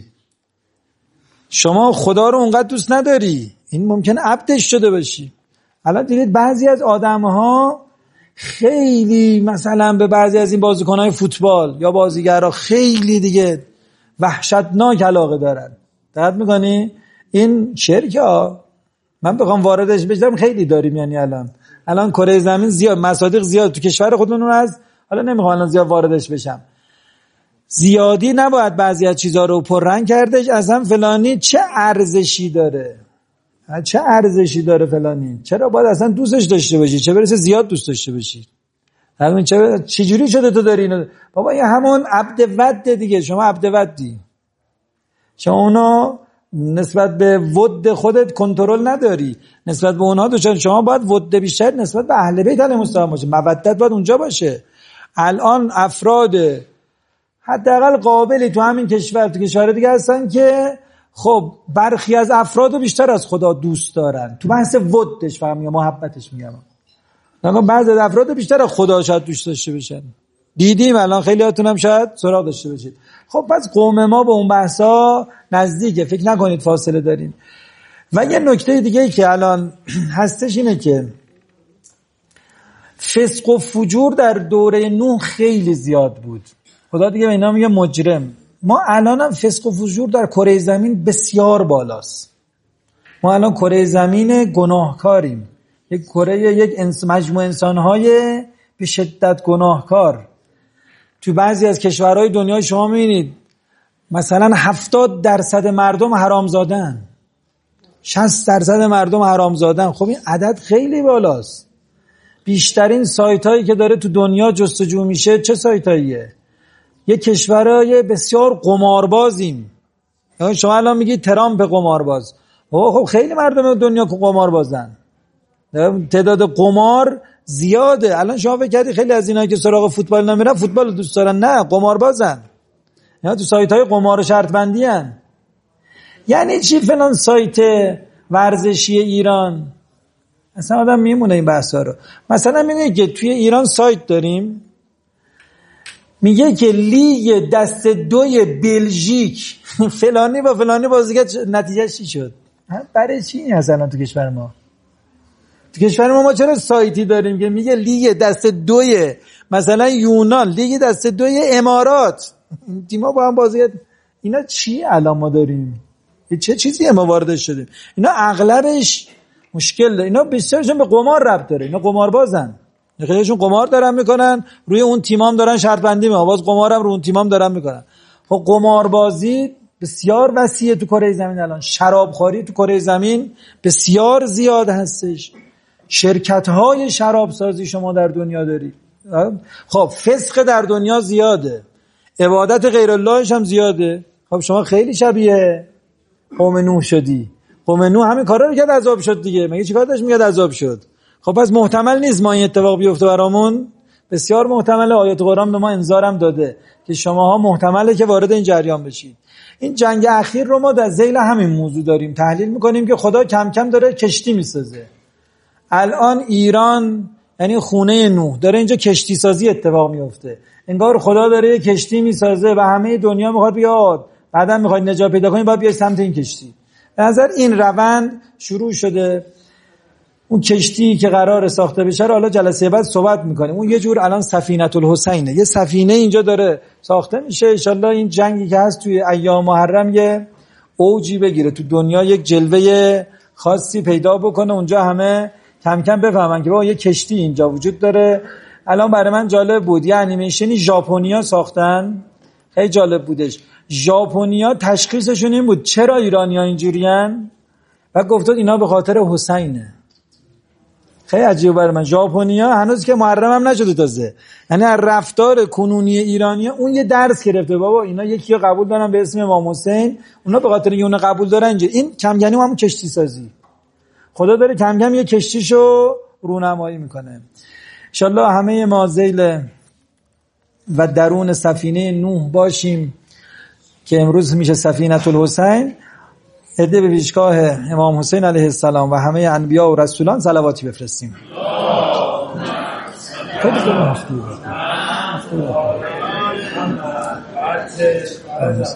شما خدا رو اونقدر دوست نداری، این ممکنه عبدش شده باشی. الان دیدید بعضی از آدم‌ها خیلی مثلا به بعضی از این بازیکن‌های فوتبال یا بازیگرا خیلی دیگه وحشتناک علاقه دارن. دقت می‌کنی؟ این شرکه ها. من بخوام واردش بشم خیلی داریم، یعنی الان الان کره زمین زیاد مصادیق زیاد تو کشور خودمون هست. حالا نمیخوام الان زیاد واردش بشم. زیادی نباید بعضی از چیزها رو پررنگ کردش. اصلا فلانی چه ارزشی داره، چه ارزشی داره فلانی، چرا باید اصلا دوستش داشته باشی، چه برسه زیاد دوست داشته باشی. همین چه چجوری شده تو داری اینو؟ بابا این همون عبد ود دیگه. شما عبد ودی، شما اونا نسبت به ود خودت کنترل نداری، نسبت به اونها دوچار. شما باید ود بیشتر نسبت به اهل بیت علیهم السلام باشه، مودت باید اونجا باشه. الان افراد حداقل قابلی تو همین کشور تو کشور دیگه هستن که خب برخی از افرادو بیشتر از خدا دوست دارن. تو بحث ودش فهم یا محبتش میگم، نگاه بعضی از افراد بیشتر از خدا شاید دوست داشته بشن. دیدیم الان خیلی هاتون هم شاید سراغ داشته باشید. خب پس قوم ما به اون بحثا نزدیکه، فکر نکنید فاصله داریم. و یه نکته دیگه که الان هستش اینه که فسق و فجور در دوره نوح خیلی زیاد بود. خدا دیگه به اینا میگه مجرم. ما الان هم فسق و فجور در کره زمین بسیار بالاست. ما الان کره زمین گناهکاریم. یک کره یک انس مجموعه انسان‌های به شدت گناهکار. تو بعضی از کشورهای دنیا شما می‌بینید مثلا هفتاد درصد مردم حرامزادن، شصت درصد مردم حرامزادن. خب این عدد خیلی بالاست. بیشترین سایتایی که داره تو دنیا جستجو میشه چه سایتاییه؟ یه کشورهای بسیار قماربازیم. شما الان میگید ترامپ قمارباز، خب خیلی مردم دنیا که قماربازن، تعداد قمار زیاده. الان شما فکر کردی خیلی از اینا که سراغ فوتبال نمیرن فوتبال دوست دارن؟ نه، قماربازن. اینا تو سایت‌های قمار و شرط بندی ان. یعنی چی فلان سایت ورزشی ایران؟ اصلا آدم میمونه این بحثا رو. مثلا میگه که توی ایران سایت داریم، میگه که لیگ دست دوی بلژیک فلانی با فلانی بازیگر نتیجه چی شد. برای چی اصلا تو کشور ما؟ تو کشور ما ما چرا سایتی داریم که میگه لیگ دست دوی مثلا یونان، لیگ دست دوی امارات، تیم‌ها با هم بازیگر؟ اینا چی الان ما داریم؟ چه چیزی ما وارد شدیم؟ اینا اغلبش مشکل داره. اینا بیشترشون به قمار ربط داره. اینا قماربازن. خیلیشون قمار دارن میکنن، روی اون تیمام دارن شرط بندی میکنن، باز قمارم رو اون تیمام دارن میکنن. خب قماربازی بسیار وسیعه تو کره زمین. الان شرابخواری تو کره زمین بسیار زیاد هستش. شرکت‌های شرابسازی شما در دنیا دارید. خب فسق در دنیا زیاده، عبادت غیر اللهش هم زیاده. خب شما خیلی شبیه قوم نوح شدی. قوم نوح همین کارا رو کرد عذاب شد دیگه. مگه چیکار داشت میگه عذاب شد؟ خب پس محتمل نیست ما این اتفاق بیفته برامون؟ بسیار محتمله. آیات قرآن به ما انذارم داده که شماها محتمله که وارد این جریان بشید. این جنگ اخیر رو ما در ذیل همین موضوع داریم تحلیل میکنیم که خدا کم کم داره کشتی میسازه. الان ایران یعنی خونه نوح داره اینجا کشتی سازی اتفاق میفته. انگار خدا داره کشتی میسازه و همه دنیا میخواد بیاد، بعداً میخواد نجات پیدا کنید باید بیاید سمت این کشتی. به نظر این روند شروع شده. اون کشتی که قرار ساخته بشه رو حالا جلسه بعد صحبت میکنیم. اون یه جور الان سفینه الحسینه، یه سفینه اینجا داره ساخته میشه. ان شاءالله این جنگی که هست توی ایام محرم یه اوجی بگیره تو دنیا، یک جلوه خاصی پیدا بکنه، اونجا همه کم کم بفهمن که بابا یه کشتی اینجا وجود داره. الان برای من جالب بود یه انیمیشنی ژاپنیا ساختن، خیلی جالب بودش. ژاپنیا تشخیصشون این بود چرا ایرانی‌ها اینجورین و گفتن اینا به خاطر حسینه. خیلی عجیبه برای من. ژاپنیا هنوز که محرم هم نشده تازه، یعنی از رفتار کنونی ایرانی‌ها اون یه درس گرفته بابا اینا یکی رو قبول دارن به اسم امام حسین، اونا به خاطر اون قبول دارن اینجا. این کم یعنی همون کشتی سازی. خدا داره کم کم یه کشتیشو رونمایی میکنه. ان شاءالله همه ما ذیل و درون سفینه نوح باشیم که امروز میشه سفینه الحسین. هدیه به پیشگاه امام حسین علیه السلام و همه انبیا و رسولان صلواتی بفرستیم. خیلی